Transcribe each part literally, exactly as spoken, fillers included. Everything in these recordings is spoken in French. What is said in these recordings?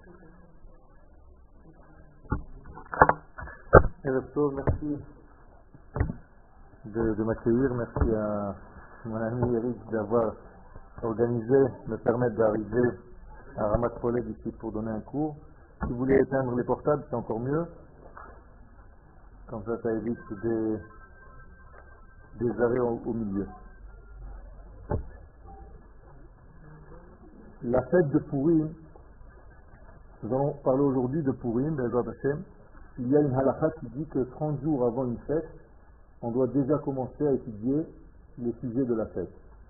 Erev Tov, merci de, de m'accueillir. Merci à mon ami Eric d'avoir organisé, me permettre d'arriver à Ramat Poleg ici pour donner un cours. Si vous voulez éteindre les portables, c'est encore mieux. Comme ça, ça évite des, des arrêts au, au milieu. La fête de Purim, nous allons parler aujourd'hui de Purim, Bezrat Hashem. Il y a une halakha qui dit que trente jours avant une fête, on doit déjà commencer à étudier les sujets de la fête.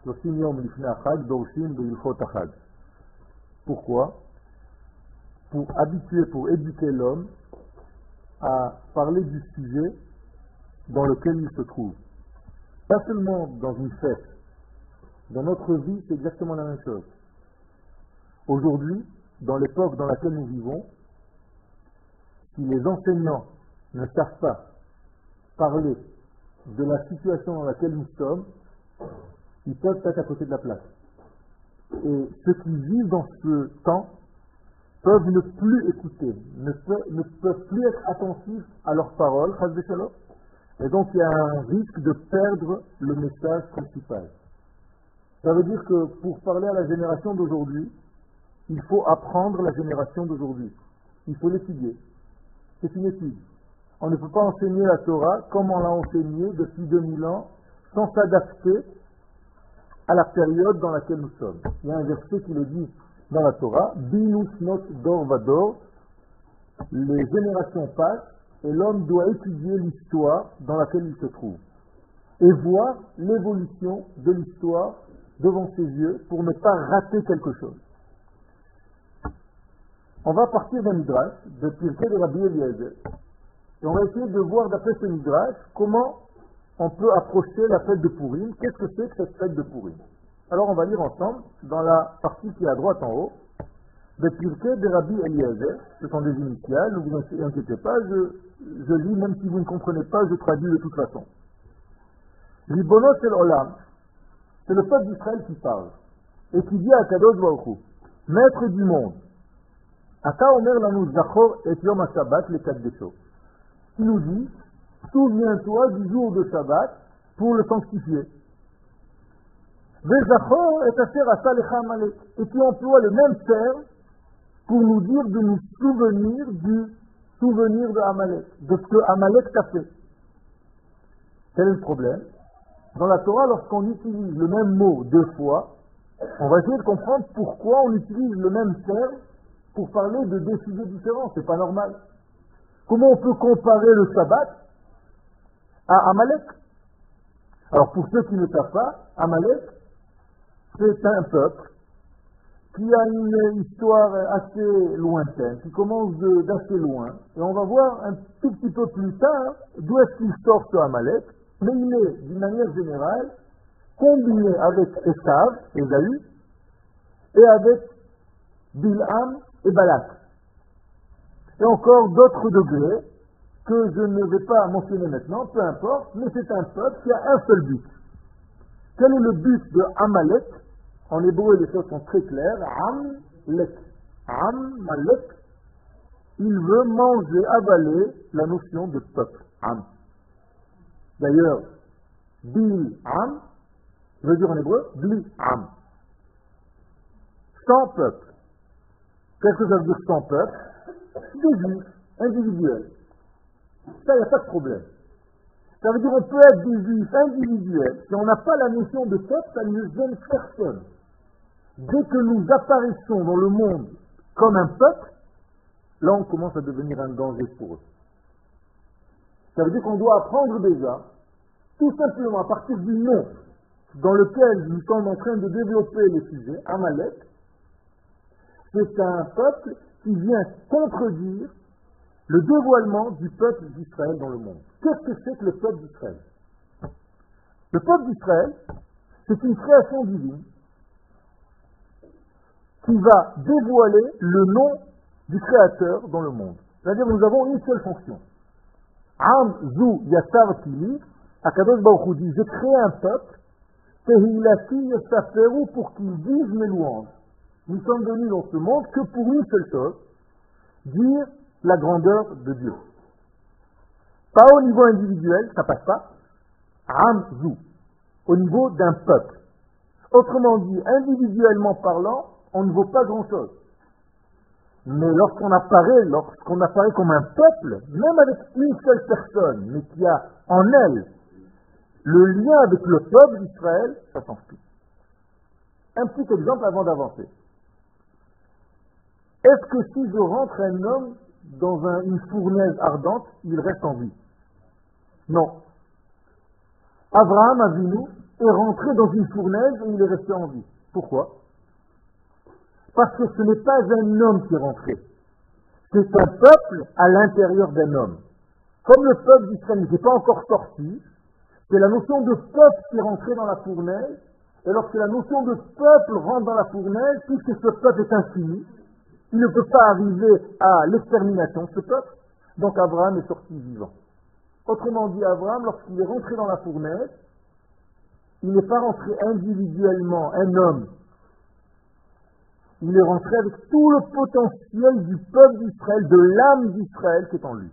Pourquoi? Pour habituer, pour éduquer l'homme à parler du sujet dans lequel il se trouve. Pas seulement dans une fête. Dans notre vie, c'est exactement la même chose. Aujourd'hui, dans l'époque dans laquelle nous vivons, si les enseignants ne savent pas parler de la situation dans laquelle nous sommes, ils peuvent être à côté de la plaque. Et ceux qui vivent dans ce temps peuvent ne plus écouter, ne, peut, ne peuvent plus être attentifs à leurs paroles, et donc il y a un risque de perdre le message principal. Ça veut dire que pour parler à la génération d'aujourd'hui, il faut apprendre la génération d'aujourd'hui. Il faut l'étudier. C'est une étude. On ne peut pas enseigner la Torah comme on l'a enseigné depuis deux mille ans, sans s'adapter à la période dans laquelle nous sommes. Il y a un verset qui le dit dans la Torah, Binus not dor vador, les générations passent et l'homme doit étudier l'histoire dans laquelle il se trouve et voir l'évolution de l'histoire devant ses yeux pour ne pas rater quelque chose. On va partir d'un midrash, de Pirkei de Rabbi Eliezer, et on va essayer de voir d'après ce midrash comment on peut approcher la fête de Purim. Qu'est-ce que c'est que cette fête de Purim? Alors on va lire ensemble, dans la partie qui est à droite en haut, de Pirkei de Rabbi Eliezer, ce sont des initiales, ne vous inquiétez pas, je, je lis, même si vous ne comprenez pas, je traduis de toute façon. Ribono shel Olam, c'est le peuple d'Israël qui parle, et qui dit à Kadosh Baruch Hu, maître du monde, Ata omer lanu zachor et yom ha-Shabbat le kaddesho. Il nous dit, souviens-toi du jour de Shabbat pour le sanctifier. Vezachor et asher asa lecha Amalek. Et tu emploies le même terme pour nous dire de nous souvenir du souvenir de Amalek, de ce que Amalek t'a fait. Quel est le problème? Dans la Torah, lorsqu'on utilise le même mot deux fois, on va essayer de comprendre pourquoi on utilise le même terme pour parler de deux sujets différents. C'est pas normal. Comment on peut comparer le Shabbat à Amalek? Alors pour ceux qui ne savent pas, Amalek, c'est un peuple qui a une histoire assez lointaine, qui commence d'assez loin. Et on va voir un tout petit peu plus tard d'où est-ce qu'il sort ce Amalek, mais il est, d'une manière générale, combiné avec Esav, Ésaü, et avec Bilham et Balak. Et encore d'autres degrés que je ne vais pas mentionner maintenant, peu importe, mais c'est un peuple qui a un seul but. Quel est le but de Amalek? En hébreu, les choses sont très claires. Am-lek. Am-malek. Il veut manger, avaler la notion de peuple. Am. D'ailleurs, Bil-am veut dire en hébreu Bli-am. Sans peuple. Qu'est-ce que ça veut dire sans peuple? Des juifs, individuels. Ça, il n'y a pas de problème. Ça veut dire qu'on peut être des juifs individuels. Si on n'a pas la notion de peuple, ça ne gêne personne. Dès que nous apparaissons dans le monde comme un peuple, là on commence à devenir un danger pour eux. Ça veut dire qu'on doit apprendre déjà, tout simplement à partir du nom dans lequel nous sommes en train de développer le sujet, Amalek, c'est un peuple qui vient contredire le dévoilement du peuple d'Israël dans le monde. Qu'est-ce que c'est que le peuple d'Israël? Le peuple d'Israël, c'est une création divine qui va dévoiler le nom du Créateur dans le monde. C'est-à-dire que nous avons une seule fonction. Am zu yassar kili, Akadosh Baruch Hu dit, j'ai créé un peuple, tehilati yassaferu, pour qu'ils disent mes louanges. Nous sommes venus dans ce monde que pour une seule chose, dire la grandeur de Dieu. Pas au niveau individuel, ça passe pas. Amzu, au niveau d'un peuple. Autrement dit, individuellement parlant, on ne vaut pas grand-chose. Mais lorsqu'on apparaît, lorsqu'on apparaît comme un peuple, même avec une seule personne, mais qui a en elle le lien avec le peuple d'Israël, ça change tout. Un petit exemple avant d'avancer. Est-ce que si je rentre un homme dans un, une fournaise ardente, il reste en vie? Non. Abraham Avinu est rentré dans une fournaise et il est resté en vie. Pourquoi? Parce que ce n'est pas un homme qui est rentré. C'est un peuple à l'intérieur d'un homme. Comme le peuple d'Israël n'était pas encore sorti, c'est la notion de peuple qui est rentré dans la fournaise. Et lorsque la notion de peuple rentre dans la fournaise, puisque ce peuple est infini, il ne peut pas arriver à l'extermination, ce peuple. Donc Abraham est sorti vivant. Autrement dit, Abraham, lorsqu'il est rentré dans la fournaise, il n'est pas rentré individuellement, un homme. Il est rentré avec tout le potentiel du peuple d'Israël, de l'âme d'Israël qui est en lui.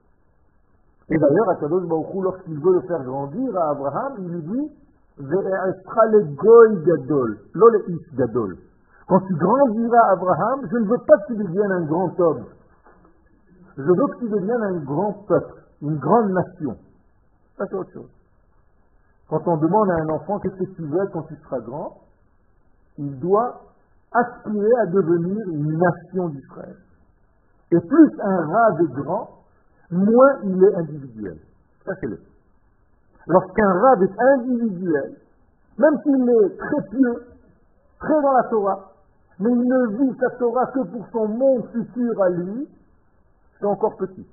Et d'ailleurs, Akadosh Baruch Hu, lorsqu'il veut le faire grandir à Abraham, il lui dit Ve'e'estra le goy gadol, lo le ish gadol. Quand tu grandiras Abraham, je ne veux pas que tu deviennes un grand homme. Je veux que tu deviennes un grand peuple, une grande nation. Ça, c'est autre chose. Quand on demande à un enfant qu'est-ce que tu veux quand tu seras grand, il doit aspirer à devenir une nation d'Israël. Et plus un rave est grand, moins il est individuel. Ça, c'est le. Lorsqu'un rave est individuel, même s'il est très pieux, très dans la Torah, mais il ne vit sa Torah que pour son monde futur à lui, c'est encore petit.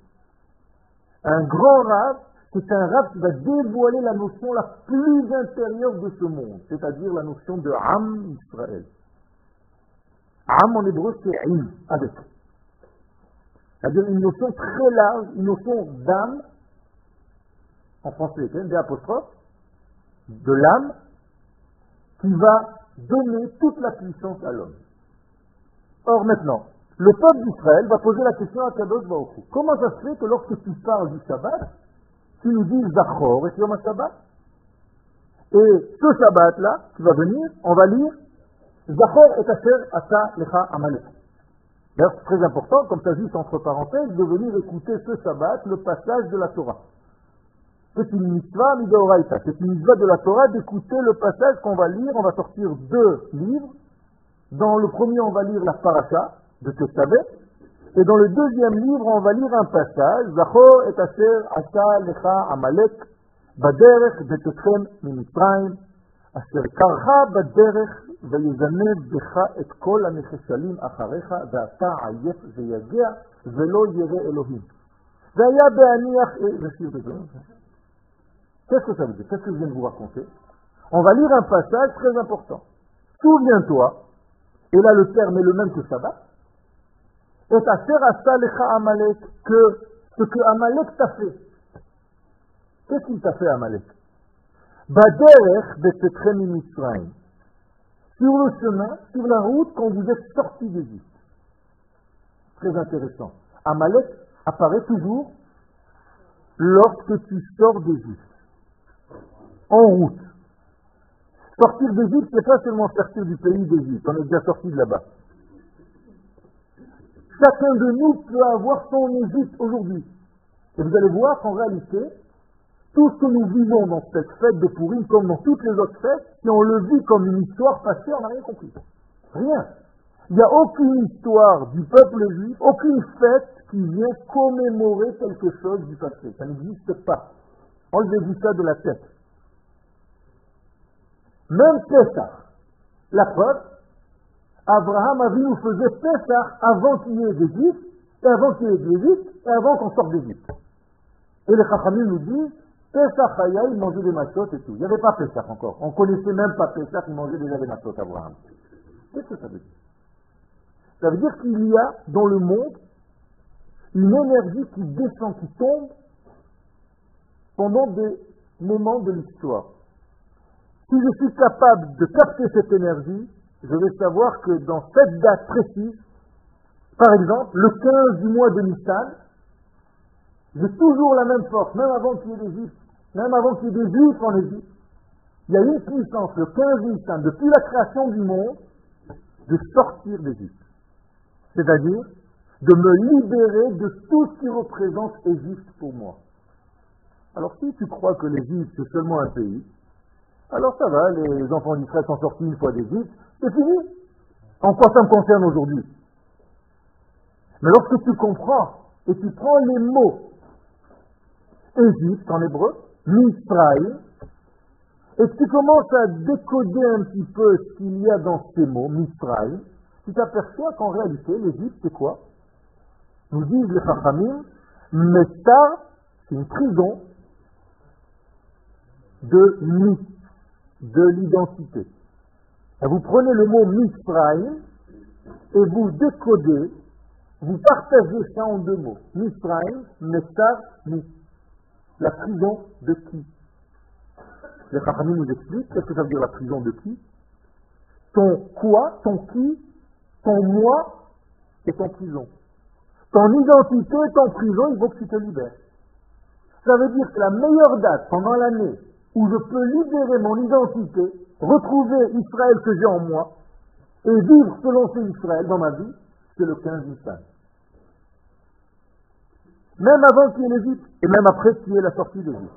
Un grand rave, c'est un rave qui va dévoiler la notion la plus intérieure de ce monde, c'est-à-dire la notion de Am Israël. Am en hébreu, c'est Im, avec. C'est-à-dire une notion très large, une notion d'âme, en français, des apostrophes, de l'âme, qui va donner toute la puissance à l'homme. Or maintenant, le peuple d'Israël va poser la question à Kadosh Baruch Hu. Comment ça se fait que lorsque tu parles du Shabbat, tu nous dis Zachor et Yom Shabbat? Et ce Shabbat-là, qui va venir, on va lire Zachor et Asher Ata Lecha Amalek. D'ailleurs, c'est très important, comme ça juste entre parenthèses, de venir écouter ce Shabbat, le passage de la Torah. C'est une mitzvah midoraita, c'est une mitzvah de la Torah d'écouter le passage qu'on va lire. On va sortir deux livres. Dans le premier, on va lire la paracha de Tesavé, et dans le deuxième livre, on va lire un passage, Zachor et Asher Asa Lecha Amalek, Baderech Betetchem Mimitzrayim, Asher Karcha Baderech Vayezane Becha et Kol Anecheshalim Acharecha, Ve'ata Ayef Veyagea, Velo Yere Elohim. Ve'aya Be'aniach, et je suis désolé. Qu'est-ce que ça veut dire? Qu'est-ce que je viens de vous raconter? On va lire un passage très important. Souviens-toi, et là le terme est le même que Shabbat, et Asher Asa Lecha Amalek, que ce que Amalek t'a fait. Qu'est-ce qu'il t'a fait Amalek? Baderech Betetchem Mimitzrayim. Sur le chemin, sur la route, quand vous êtes sortis d'Égypte. Très intéressant. Amalek apparaît toujours lorsque tu sors d'Égypte. En route. Sortir d'Égypte, c'est pas seulement sortir du pays d'Égypte, on est déjà sorti de là-bas. Chacun de nous peut avoir son Égypte aujourd'hui. Et vous allez voir qu'en réalité, tout ce que nous vivons dans cette fête de Pourim, comme dans toutes les autres fêtes, si on le vit comme une histoire passée, on n'a rien compris. Rien. Il n'y a aucune histoire du peuple juif, aucune fête qui vient commémorer quelque chose du passé. Ça n'existe pas. Enlevez-vous ça de la tête. Même Pessah, la preuve, Abraham Avinu faisait Pessah avant qu'il y ait d'Égypte, et avant qu'il y ait d'Égypte, et avant qu'on sorte d'Égypte. Et les Chachamim nous disent, Pessah Chaya, il mangeait des machotes et tout. Il n'y avait pas Pessah encore. On ne connaissait même pas Pessah, il mangeait déjà des machotes, Abraham. Qu'est-ce que ça veut dire? Ça veut dire qu'il y a dans le monde une énergie qui descend, qui tombe pendant des moments de l'histoire. Si je suis capable de capter cette énergie, je vais savoir que dans cette date précise, Par exemple, le quinze du mois de Nissan, j'ai toujours la même force, même avant qu'il y ait des Juifs, même avant qu'il y ait des Juifs en Égypte. Il y a une puissance, le quinze Nissan, depuis la création du monde, de sortir d'Égypte. C'est-à-dire de me libérer de tout ce qui représente Égypte pour moi. Alors si tu crois que l'Égypte c'est seulement un pays, alors ça va, les enfants d'Israël sont sortis une fois d'Égypte, c'est fini. En quoi ça me concerne aujourd'hui? Mais lorsque tu comprends et tu prends les mots Égypte en hébreu, Misraïm, et que tu commences à décoder un petit peu ce qu'il y a dans ces mots, Misraïm, tu t'aperçois qu'en réalité, l'Égypte, c'est quoi? Nous disent les Chachamim, Mestar, c'est une prison de mythe, de l'identité. Et vous prenez le mot Misraïm et vous décodez, vous partagez ça en deux mots. Misraïm, Mestar, mythe. La prison de qui? Les Chachamim nous expliquent, qu'est-ce que ça veut dire la prison de qui? Ton quoi, ton qui, ton moi et ton prison. Ton identité et ton prison, il faut que tu te libères. Ça veut dire que la meilleure date pendant l'année où je peux libérer mon identité, retrouver Israël que j'ai en moi, et vivre selon ce Israël dans ma vie, c'est le quinze Nissan. Même avant qu'il y ait l'Égypte, et même après qu'il y ait la sortie d'Égypte.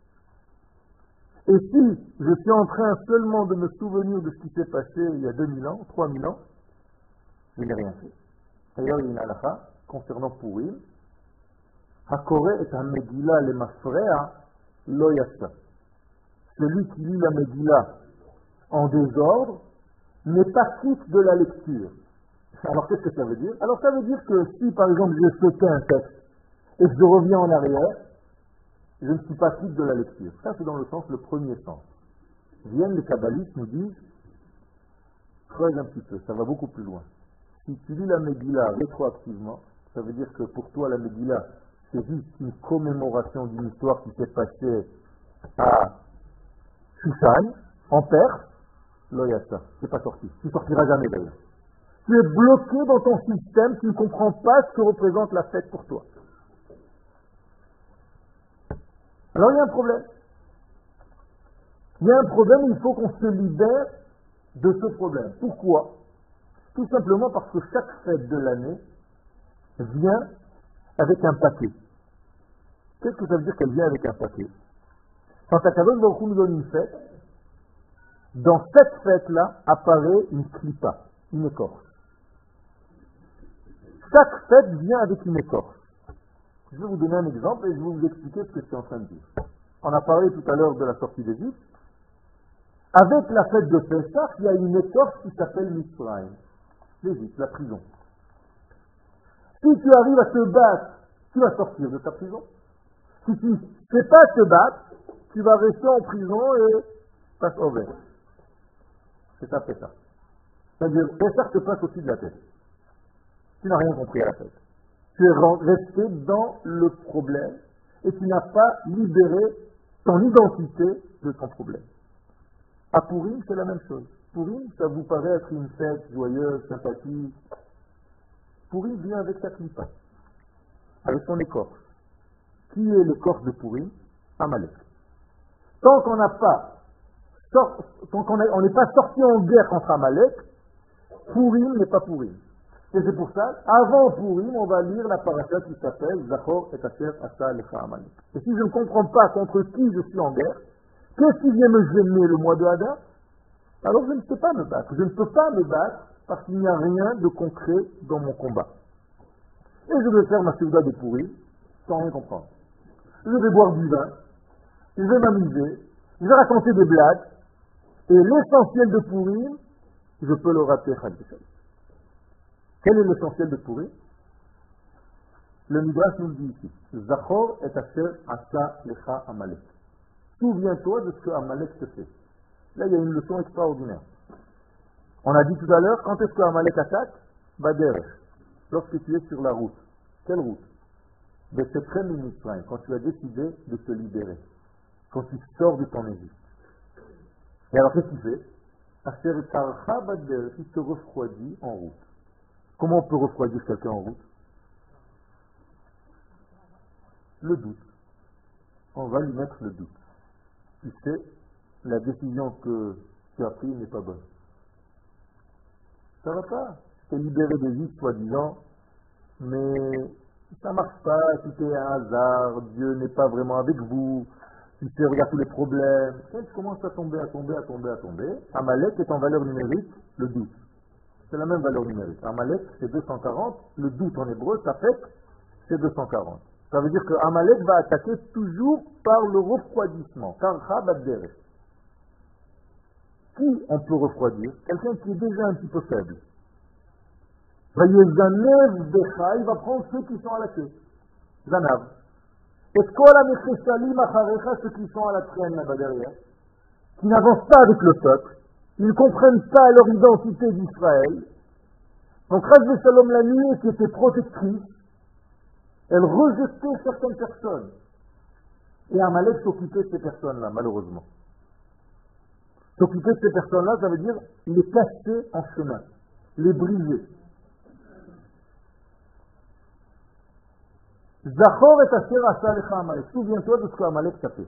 Et si je suis en train seulement de me souvenir de ce qui s'est passé il y a deux mille ans, trois mille ans, je n'ai rien fait. D'ailleurs, il y a une halakha concernant Purim. Hakore et ha Megillah le mafrea lo yassa. Celui qui lit la Megillah en désordre n'est pas quitte de la lecture. Alors qu'est-ce que ça veut dire? Alors ça veut dire que si par exemple je sautais un texte et que je reviens en arrière, je ne suis pas quitte de la lecture. Ça c'est dans le sens, le premier sens. Viennent les kabbalistes nous disent, creuse un petit peu, ça va beaucoup plus loin. Si tu lis la Megillah rétroactivement, ça veut dire que pour toi la Megillah c'est juste une commémoration d'une histoire qui s'est passée à Shushan, en Perse, Loyasa, c'est pas sorti. Tu ne sortiras jamais d'ailleurs. Tu es bloqué dans ton système, tu ne comprends pas ce que représente la fête pour toi. Alors il y a un problème. Il y a un problème, il faut qu'on se libère de ce problème. Pourquoi? Tout simplement parce que chaque fête de l'année vient avec un paquet. Qu'est-ce que ça veut dire qu'elle vient avec un paquet? Quand Akadosh Baruch Hu nous donne une fête, dans cette fête-là apparaît une clipa, une écorce. Chaque fête vient avec une écorce. Je vais vous donner un exemple et je vais vous expliquer ce que je suis en train de dire. On a parlé tout à l'heure de la sortie d'Égypte. Avec la fête de Pessah, il y a une écorce qui s'appelle Mitzrayim, l'Égypte, la prison. Si tu arrives à te battre, tu vas sortir de ta prison. Si tu ne sais pas te battre, tu vas rester en prison et passe au vert. C'est ça, Pessah. C'est-à-dire, Pessah te passe au-dessus de la tête. Tu n'as rien compris à la fête. Tu es resté dans le problème et tu n'as pas libéré ton identité de ton problème. À Purim, c'est la même chose. Purim, ça vous paraît être une fête joyeuse, sympathique. Purim vient avec sa clipa, avec son écorce. Qui est l'écorce de Purim? Amalek. Tant qu'on n'a pas, sort, tant qu'on n'est pas sorti en guerre contre Amalek, Purim n'est pas Purim. Et c'est pour ça, avant Purim, on va lire la paracha qui s'appelle Zachor et Asher Asa Lecha Amalek. Et si je ne comprends pas contre qui je suis en guerre, qu'est-ce qui vient me gêner le mois de Hadar? Alors je ne peux pas me battre. Je ne peux pas me battre parce qu'il n'y a rien de concret dans mon combat. Et je vais faire ma seuda de Purim sans rien comprendre. Je vais boire du vin, je vais m'amuser, je vais raconter des blagues, et l'essentiel de Purim, je peux le rater. Quel est l'essentiel de Purim? Le Midrash nous le dit ici. Zachor et Asher Asa Lecha Amalek. Souviens-toi de ce que Amalek te fait. Là, il y a une leçon extraordinaire. On a dit tout à l'heure, quand est-ce que Amalek attaque? Bader. Lorsque tu es sur la route. Quelle route? De cette Mitzrayim, quand tu as décidé de te libérer. Quand tu sors de ton Égypte. Et alors, qu'est-ce qu'il fait? Asher Tarcha Bader, il te refroidit en route. Comment on peut refroidir quelqu'un en route? Le doute. On va lui mettre le doute. Tu sais, la décision que tu as prise n'est pas bonne. Ça va pas. Tu es libéré de vie, soi-disant, mais ça marche pas, tout est un hasard, Dieu n'est pas vraiment avec vous, tu sais, regarde tous les problèmes. Quand tu commences à tomber, à tomber, à tomber, à tomber, Amalek est en valeur numérique, le doute. C'est la même valeur numérique. Amalek, c'est deux cent quarante, le doute en hébreu, ça fait, c'est deux cent quarante. Ça veut dire que Amalek va attaquer toujours par le refroidissement. Karcha Badderet. Qui on peut refroidir? Quelqu'un qui est déjà un petit peu faible. Il va prendre ceux qui sont à la queue. Zanav. Et ceux qui sont à la traîne là-bas derrière, qui n'avancent pas avec le peuple, ils ne comprennent pas leur identité d'Israël. Donc Raz Shalom, la nuée qui était protectrice, elle rejetait certaines personnes. Et Amalek s'occupait de ces personnes-là, malheureusement. S'occuper de ces personnes-là, ça veut dire les casser en chemin, les briser. Zachor et asher asa lecha Amalek. Souviens-toi de ce qu'Amalek t'a fait.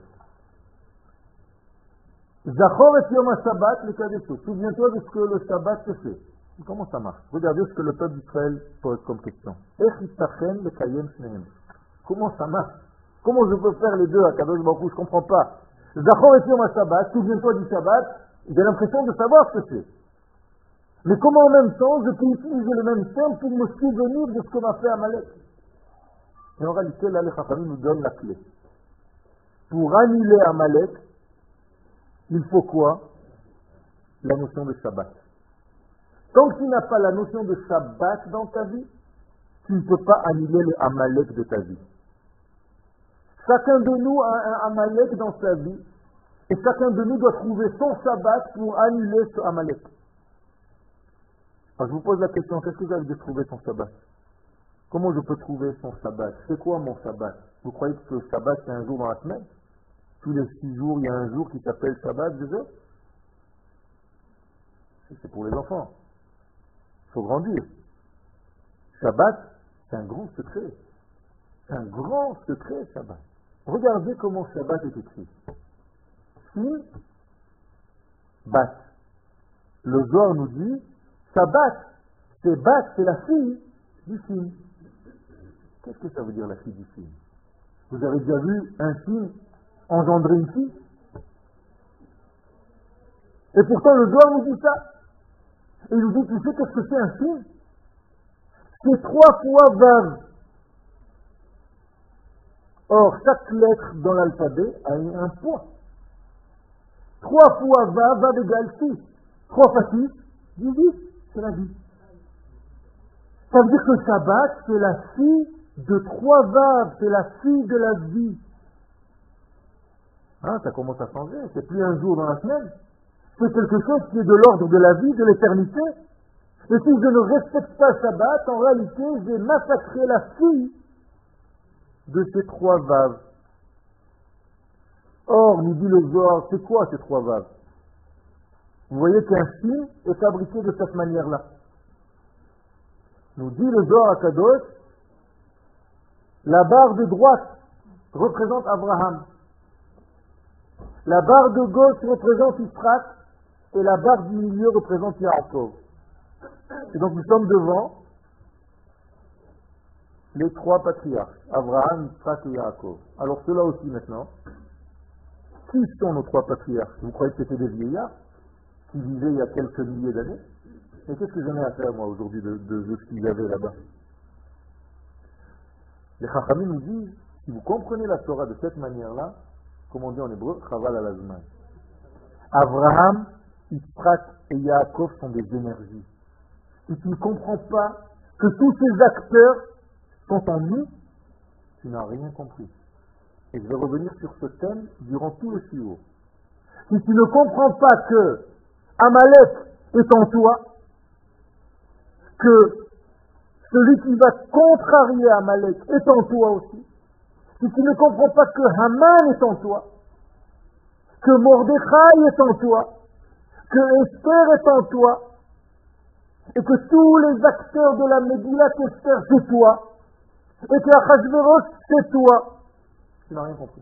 Zachor et yom ha-Shabbat le kadesho. Souviens-toi de ce que le Shabbat te fait. Comment ça marche? Regardez ce que le peuple d'Israël pose comme question. Comment ça marche? Comment je peux faire les deux à Kadosh Baruch Hu? Je ne comprends pas. Zachor et yom ha-Shabbat, souviens-toi du Shabbat, j'ai l'impression de savoir ce que c'est. Mais comment en même temps je peux utiliser le même terme pour me souvenir de ce que m'a fait Amalek? Et en réalité, là, les Chachamim nous donnent la clé. Pour annuler Amalek, il faut quoi? La notion de Shabbat. Tant que tu n'as pas la notion de Shabbat dans ta vie, tu ne peux pas annuler le Amalek de ta vie. Chacun de nous a un Amalek dans sa vie, et chacun de nous doit trouver son Shabbat pour annuler ce Amalek. Alors je vous pose la question, qu'est-ce que vous avez de trouver son Shabbat? Comment je peux trouver son Shabbat? C'est quoi mon Shabbat? Vous croyez que le Shabbat c'est un jour dans la semaine? Tous les six jours, il y a un jour qui s'appelle Shabbat, je sais? C'est pour les enfants. Il faut grandir. Shabbat, c'est un grand secret. C'est un grand secret, Shabbat. Regardez comment Shabbat est écrit. Sin, Bat. Le Zohar nous dit, Shabbat, c'est Bat, c'est la fille du Sin. Qu'est-ce que ça veut dire la fille du Sin? Vous avez déjà vu un Sin engendrer une fille? Et pourtant le Zohar nous dit ça. Et il nous dit, tu sais qu'est-ce que c'est un Sin? C'est trois fois Vav. Or, chaque lettre dans l'alphabet a un point. trois fois Vav, Vav égale six. trois fois six, dix-huit. C'est la vie. Ça veut dire que Shabbat, c'est la fille de trois Vav. C'est la fille de la vie. Hein, ça commence à changer. C'est plus un jour dans la semaine. C'est quelque chose qui est de l'ordre de la vie, de l'éternité. Et si je ne respecte pas Shabbat, en réalité, j'ai massacré la fille de ces trois vaves. Or, nous dit le Zohar, c'est quoi ces trois vaves? Vous voyez qu'un signe est fabriqué de cette manière-là. Nous dit le Zohar à Kadosh, la barre de droite représente Abraham. La barre de gauche représente Yitzhak et la barre du milieu représente Yaakov. Et donc nous sommes devant les trois patriarches, Abraham, Yitzhak et Yaakov. Alors ceux-là aussi maintenant, qui sont nos trois patriarches? Vous croyez que c'était des vieillards qui vivaient il y a quelques milliers d'années? Et qu'est-ce que j'en ai à faire moi aujourd'hui de, de, de ce qu'ils avaient là-bas? Les Chachamim nous disent, si vous comprenez la Torah de cette manière-là, comme on dit en hébreu, Chaval al-Azman. Abraham, Yitzhak et Yaakov sont des énergies. Si tu ne comprends pas que tous ces acteurs sont en nous, tu n'as rien compris. Et je vais revenir sur ce thème durant tout le shiur. Si tu ne comprends pas que Amalek est en toi, que celui qui va contrarier Amalek est en toi aussi, si tu ne comprends pas que Haman est en toi, que Mordechai est en toi, que Esther est en toi, et que tous les acteurs de la Megillat Esther, c'est toi, et que Achashverosh, c'est toi. Tu n'as rien compris.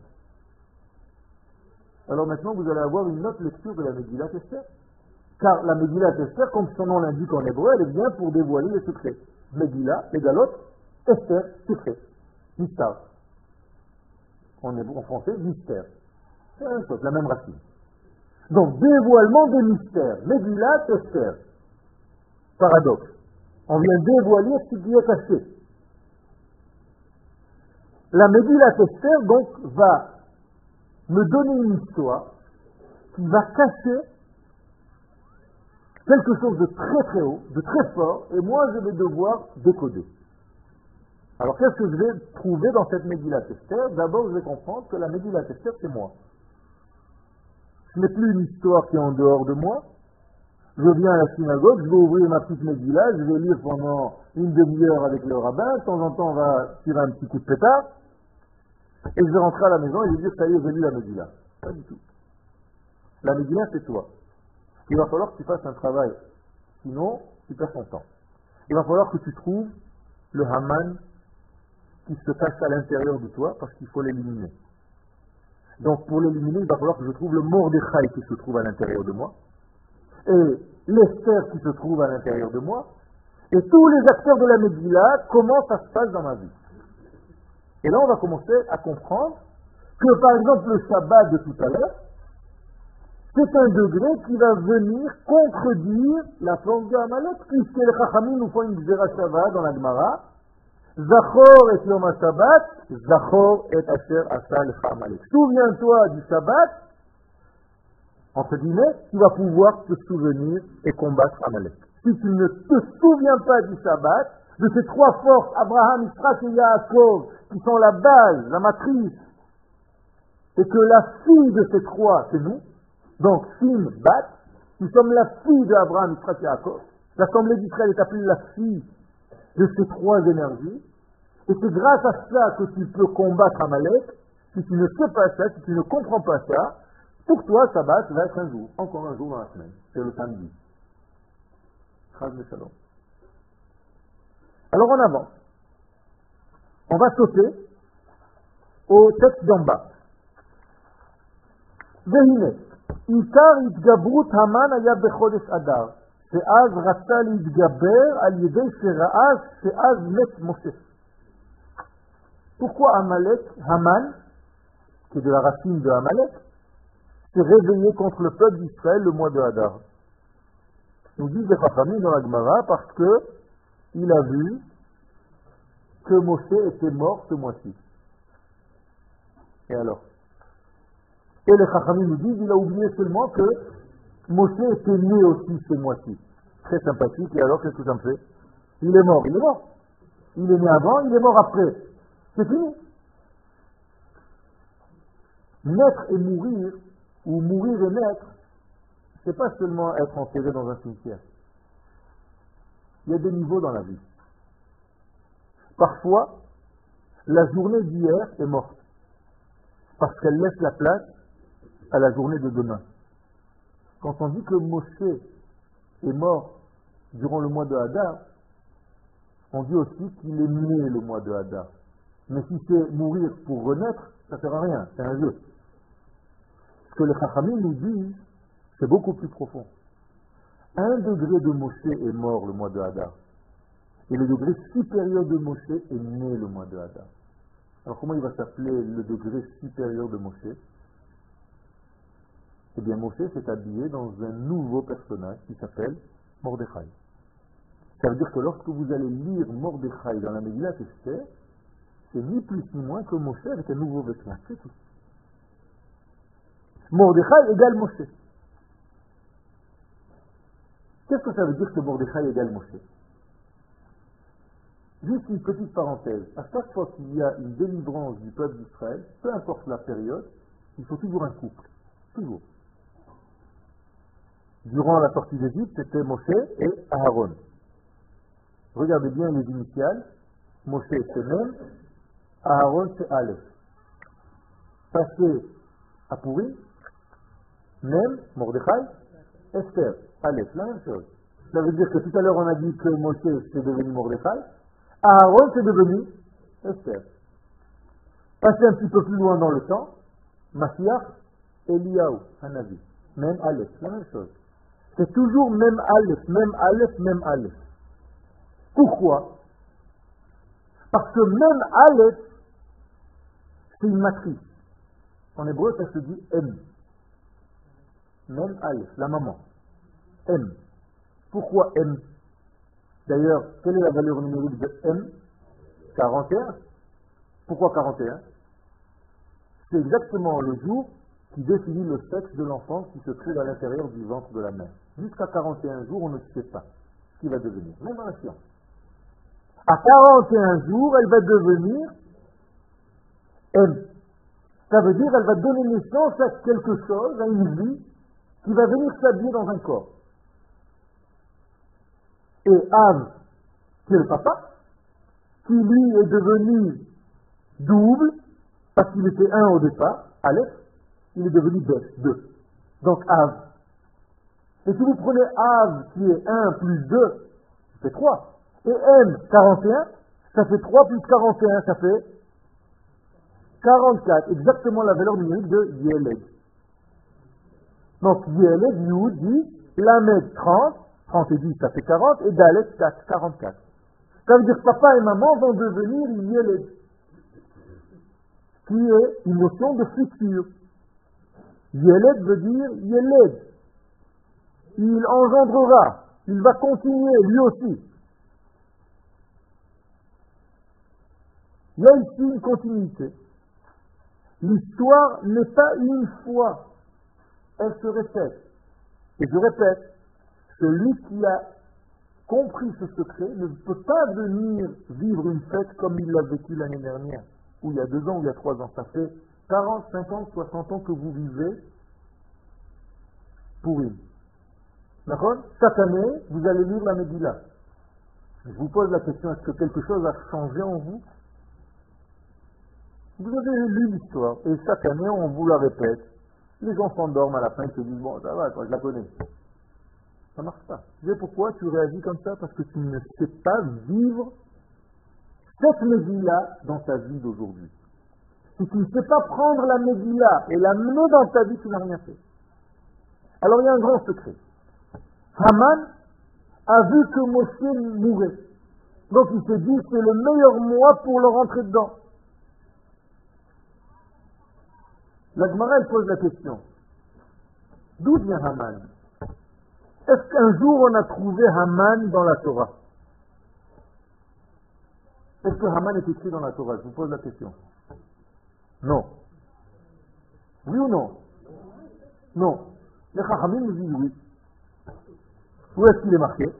Alors maintenant, vous allez avoir une autre lecture de la Megillat Esther. Car la Megillat Esther, comme son nom l'indique en hébreu, elle vient pour dévoiler les secrets. Megillah, Megalot, Esther, secret. Mystère. En, hébreu, en français, mystère. C'est la même chose, la même racine. Donc, dévoilement des mystères. Megillat Esther. Paradoxe. On vient dévoiler ce qui est caché. La Megillat Esther, donc, va me donner une histoire qui va cacher quelque chose de très très haut, de très fort, et moi je vais devoir décoder. Alors qu'est-ce que je vais trouver dans cette Megillat Esther? D'abord je vais comprendre que la Megillat Esther c'est moi. Ce n'est plus une histoire qui est en dehors de moi. Je viens à la synagogue, je vais ouvrir ma petite Megillah, je vais lire pendant une demi-heure avec le rabbin, de temps en temps on va tirer un petit coup de pétard, et je vais rentrer à la maison et je vais dire ça y est, j'ai lu la Megillah. Pas du tout. La Megillah c'est toi. Il va falloir que tu fasses un travail, sinon tu perds ton temps. Il va falloir que tu trouves le Haman qui se cache à l'intérieur de toi parce qu'il faut l'éliminer. Donc pour l'éliminer, il va falloir que je trouve le Mordechai qui se trouve à l'intérieur de moi, et l'Esther qui se trouve à l'intérieur de moi, et tous les acteurs de la Megillah, comment ça se passe dans ma vie. Et là on va commencer à comprendre que par exemple le Shabbat de tout à l'heure, c'est un degré qui va venir contredire la force de Amalek, puisque les Chachamim nous font une Gzera Shabbat dans la Gemara. Zachor et Yom HaShabbat, Zachor et Asher Asa Lecha Amalek. Souviens-toi du Shabbat, entre guillemets, tu vas pouvoir te souvenir et combattre Amalek. Si tu ne te souviens pas du Shabbat, de ces trois forces, Abraham, Yitzhak et Yaakov, qui sont la base, la matrice, et que la fille de ces trois, c'est nous, donc, Sim, Bat, nous sommes la fille d'Abraham, Yitzhak et Yaakov. L'Assemblée d'Israël est appelée la fille de ces trois énergies. Et c'est grâce à ça que tu peux combattre Amalek. Si tu ne sais pas ça, si tu ne comprends pas ça, pour toi, Shabbat va être un jour, encore un jour dans la semaine. C'est le samedi. Chaz de Shalom. Alors on avance. On va sauter au texte d'en bas. Vehine. עיקר התגברות המן היה בחודש אדר, שאז רצה להתגבר על ידי שראה שאז מת משה. Pourquoi Amalek, Haman, qui est de la racine de Amalek, s'est réveillé contre le peuple d'Israël le mois de Hadar? Nous disent les Chachamim dans la Gemara parce que il a vu que Moshe était mort ce mois-ci. Et alors? Et les Chachamim nous disent, il a oublié seulement que Moshe était né aussi ce mois-ci. Très sympathique, et alors qu'est-ce que ça me fait? Il est mort, il est mort. Il est né avant, il est mort après. C'est fini. Naître et mourir, ou mourir et naître, c'est pas seulement être enterré dans un cimetière. Il y a des niveaux dans la vie. Parfois, la journée d'hier est morte, parce qu'elle laisse la place à la journée de demain. Quand on dit que Moshe est mort durant le mois de Hadar, on dit aussi qu'il est né le mois de Hadar. Mais si c'est mourir pour renaître, ça ne sert à rien, c'est un jeu. Ce que les Chachamim nous disent, c'est beaucoup plus profond. Un degré de Moshe est mort le mois de Hadar. Et le degré supérieur de Moshe est né le mois de Hadar. Alors comment il va s'appeler le degré supérieur de Moshe? Eh bien Moshe s'est habillé dans un nouveau personnage qui s'appelle Mordechai. Ça veut dire que lorsque vous allez lire Mordechai dans la Megillat Esther, c'est ni plus ni moins que Moshe avec un nouveau vêtement. C'est tout. Mordechai égale Moshe. Qu'est-ce que ça veut dire que Mordechai égale Moshe? Juste une petite parenthèse. À chaque fois qu'il y a une délivrance du peuple d'Israël, peu importe la période, il faut toujours un couple. Toujours. Durant la sortie d'Égypte, c'était Moshe et Aaron. Regardez bien les initiales. Moshe c'est Mem, Aaron c'est Aleph. Passé à Purim, Mem, Mordechai, Esther, Aleph, la même chose. Ça veut dire que tout à l'heure on a dit que Moshe c'est devenu Mordechai, Aaron c'est devenu Esther. Passez un petit peu plus loin dans le temps, Mashiach, Eliyahu, Hanavi, même Aleph, la même chose. C'est toujours même Aleph, même Aleph, même Aleph. Pourquoi? Parce que même Aleph, c'est une matrice. En hébreu, ça se dit M. Même Aleph, la maman. M. Pourquoi M? D'ailleurs, quelle est la valeur numérique de M? quarante et un. Pourquoi quarante et un? C'est exactement le jour qui définit le sexe de l'enfant qui se trouve à l'intérieur du ventre de la mère. Jusqu'à quarante et un jours, on ne sait pas ce qu'il va devenir, même dans la science. À quarante et un jours, elle va devenir M. Ça veut dire qu'elle va donner naissance à quelque chose, à une vie, qui va venir s'habiller dans un corps. Et Av, qui est le papa, qui lui est devenu double, parce qu'il était un au départ, Aleph, il est devenu deux. Donc Av. Et si vous prenez Av, qui est un plus deux, ça fait trois. Et M, quarante et un, ça fait trois plus quarante et un, ça fait quarante-quatre. Exactement la valeur numérique de Yeled. Donc Yeled, Yud, dix, Lamed, trente, trente et dix, ça fait quarante, et Dalet, quatre, quarante-quatre. Ça veut dire que papa et maman vont devenir Yeled, qui est une notion de futur. Yeled veut dire Yeled. Il engendrera, il va continuer lui aussi. Il y a ici une continuité. L'histoire n'est pas une fois, elle se répète. Et je répète, celui qui a compris ce secret ne peut pas venir vivre une fête comme il l'a vécu l'année dernière, ou il y a deux ans, ou il y a trois ans. Ça fait quarante, cinquante, soixante ans que vous vivez pour une. D'accord? Chaque année, vous allez lire la Megillah. Je vous pose la question, est-ce que quelque chose a changé en vous? Vous avez lu l'histoire, et chaque année, on vous la répète. Les gens s'endorment à la fin, ils se disent, bon, ça va, quoi, je la connais. Ça marche pas. Tu sais pourquoi tu réagis comme ça? Parce que tu ne sais pas vivre cette Megillah dans ta vie d'aujourd'hui. Si tu ne sais pas prendre la Megillah et l'amener dans ta vie, tu n'as rien fait. Alors il y a un grand secret. Haman a vu que Moshe mourait. Donc il s'est dit, c'est le meilleur mois pour le rentrer dedans. La Gemara, elle pose la question. D'où vient Haman? Est-ce qu'un jour on a trouvé Haman dans la Torah? Est-ce que Haman est écrit dans la Torah? Je vous pose la question. Non. Oui ou non? Non. Les Chachamim nous disent oui. Où est-ce qu'il est marqué?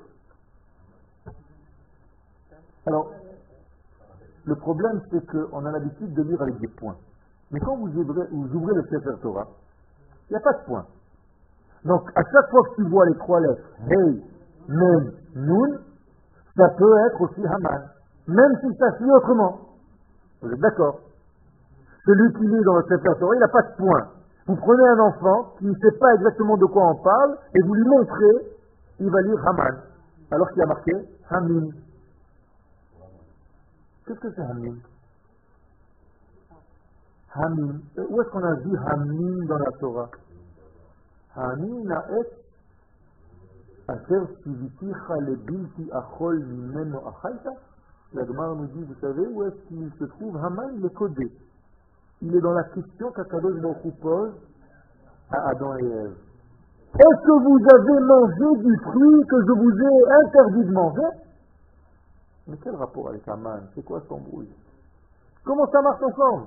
Alors, le problème c'est qu'on a l'habitude de lire avec des points. Mais quand vous ouvrez, vous ouvrez le Sefer Torah, il n'y a pas de points. Donc, à chaque fois que tu vois les trois lettres, Hey, Mem, Nun, ça peut être aussi Haman. Même si ça se lit autrement. Vous êtes d'accord? Celui qui lit dans le Sefer Torah, il n'a pas de points. Vous prenez un enfant qui ne sait pas exactement de quoi on parle, et vous lui montrez, il va lire Haman. Alors qu'il a marqué Hamim. Qu'est-ce que c'est Hamim? Hamim. Où est-ce qu'on a vu Hamim dans la Torah? Hamim na'et asher siviticha lebilti achol mimeno achaita. La Gemara nous dit, vous savez où est-ce qu'il se trouve? Haman, il est codé. Il est dans la question qu'Akadosh Baruch Hu pose à Adam et Ève. Est-ce que vous avez mangé du fruit que je vous ai interdit de manger? Mais quel rapport avec Haman? C'est quoi cette embrouille? Comment ça marche ensemble?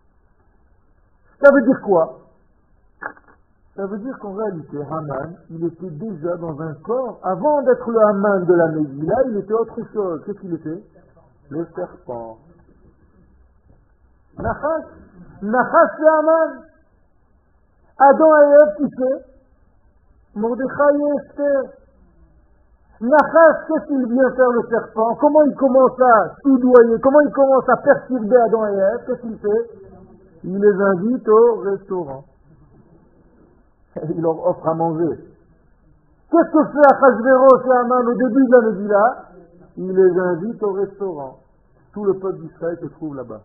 Ça veut dire quoi? Ça veut dire qu'en réalité, Haman, il était déjà dans un corps, avant d'être le Haman de la Megillah, il était autre chose. Qu'est-ce qu'il était? Le serpent. Nachash. Nachash c'est Haman. Adam et Ève, qui c'est? Mordechai et Esther. Nachash, qu'est-ce qu'il vient faire le serpent? Comment il commence à soudoyer? Comment il commence à perturber Adam et Ève? Qu'est-ce qu'il fait? Il les invite au restaurant. Il leur offre à manger. Qu'est-ce que fait Achashvérosh et Haman au début de la Megillah? Il les invite au restaurant. Tout le peuple d'Israël se trouve là-bas.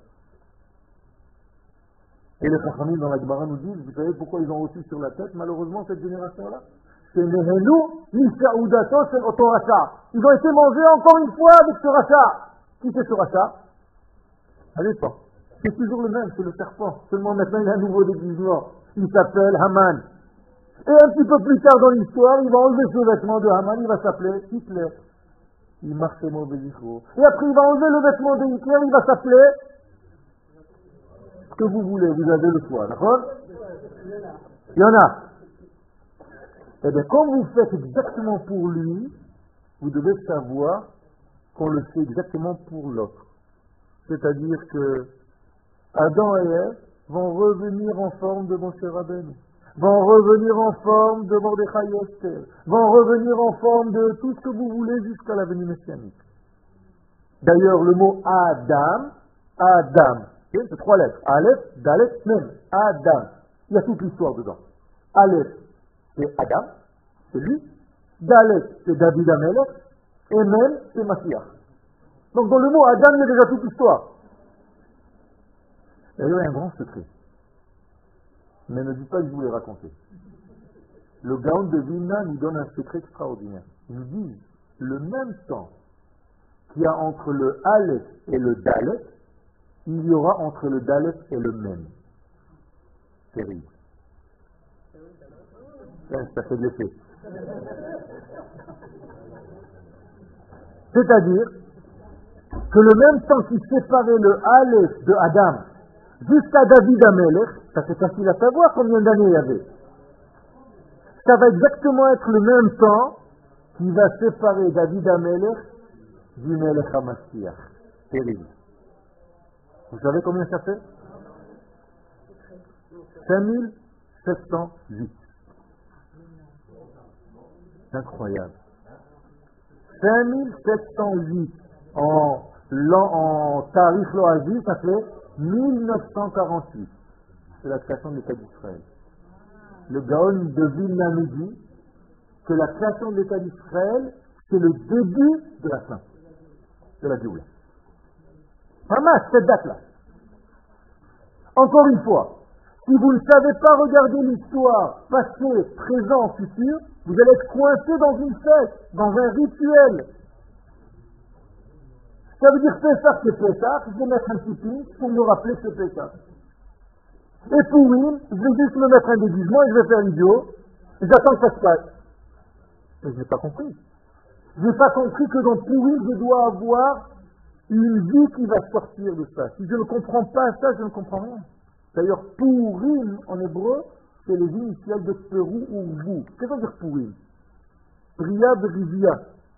Et les Chachamim dans la Gemara nous disent, vous savez pourquoi ils ont reçu sur la tête, malheureusement, cette génération-là? C'est Nehenu Misha'udato Shel Oto Racha. Ils ont été mangés encore une fois avec ce Racha. Qui c'est ce Racha? Allez pas. C'est toujours le même, c'est le serpent. Seulement maintenant il a un nouveau déguisement. Il s'appelle Haman. Et un petit peu plus tard dans l'histoire, il va enlever ce vêtement de Haman, il va s'appeler Hitler. Il marchait mauvais jour. Et après il va enlever le vêtement de Hitler, il va s'appeler ce que vous voulez, vous avez le choix, d'accord? Il y en a. Eh bien, quand vous faites exactement pour lui, vous devez savoir qu'on le fait exactement pour l'autre. C'est-à-dire que Adam et Ève vont revenir en forme de Moshe Rabbeinu, vont revenir en forme de Mordechai et Esther, vont revenir en forme de tout ce que vous voulez jusqu'à la venue messianique. D'ailleurs, le mot Adam, Adam, okay, c'est trois lettres. Aleph, Dalet, Mem. Adam. Il y a toute l'histoire dedans. Aleph, c'est Adam, c'est lui. Dalet, c'est David Amelech. Et Mem, c'est Mashiach. Donc dans le mot Adam, il y a déjà toute l'histoire. Et il y a un grand secret. Mais ne dites pas que je vous l'ai raconté. Le Gaon de Vilna nous donne un secret extraordinaire. Il nous dit, le même temps qu'il y a entre le Aleph et le Dalet, il y aura entre le Dalet et le Mem. Terrible. Ça, ça fait de l'effet. C'est-à-dire que le même temps qui séparait le Aleph de Adam jusqu'à David Amelech, ça c'est facile à savoir combien d'années il y avait. Ça va exactement être le même temps qui va séparer David Amelech du Melech HaMashiach. Terrible. Vous savez combien ça fait? cinq mille sept cent huit. C'est incroyable. cinq mille sept cent huit en, en tarif loazi, ça fait mille neuf cent quarante-huit. C'est la création de l'État d'Israël. Le Gaon de Vilna nous dit que la création de l'État d'Israël, c'est le début de la fin de la Géoula. Hamas, cette date-là. Encore une fois, si vous ne savez pas regarder l'histoire passé, présent, futur, vous allez être coincé dans une fête, dans un rituel. Ça veut dire Pessah, c'est Pessah, je vais mettre un petit pin pour me rappeler que c'est Pessah. Et pour oui, je vais juste me mettre un déguisement et je vais faire l'idiot, et j'attends que ça se passe. Mais je n'ai pas compris. Je n'ai pas compris que dans Pourim, je dois avoir une vie qui va sortir de ça. Si je ne comprends pas ça, je ne comprends rien. D'ailleurs, Pourim, en hébreu, c'est les initiales de Pérou ou vous. Qu'est-ce que ça veut dire Pourim? Priya de Rivia.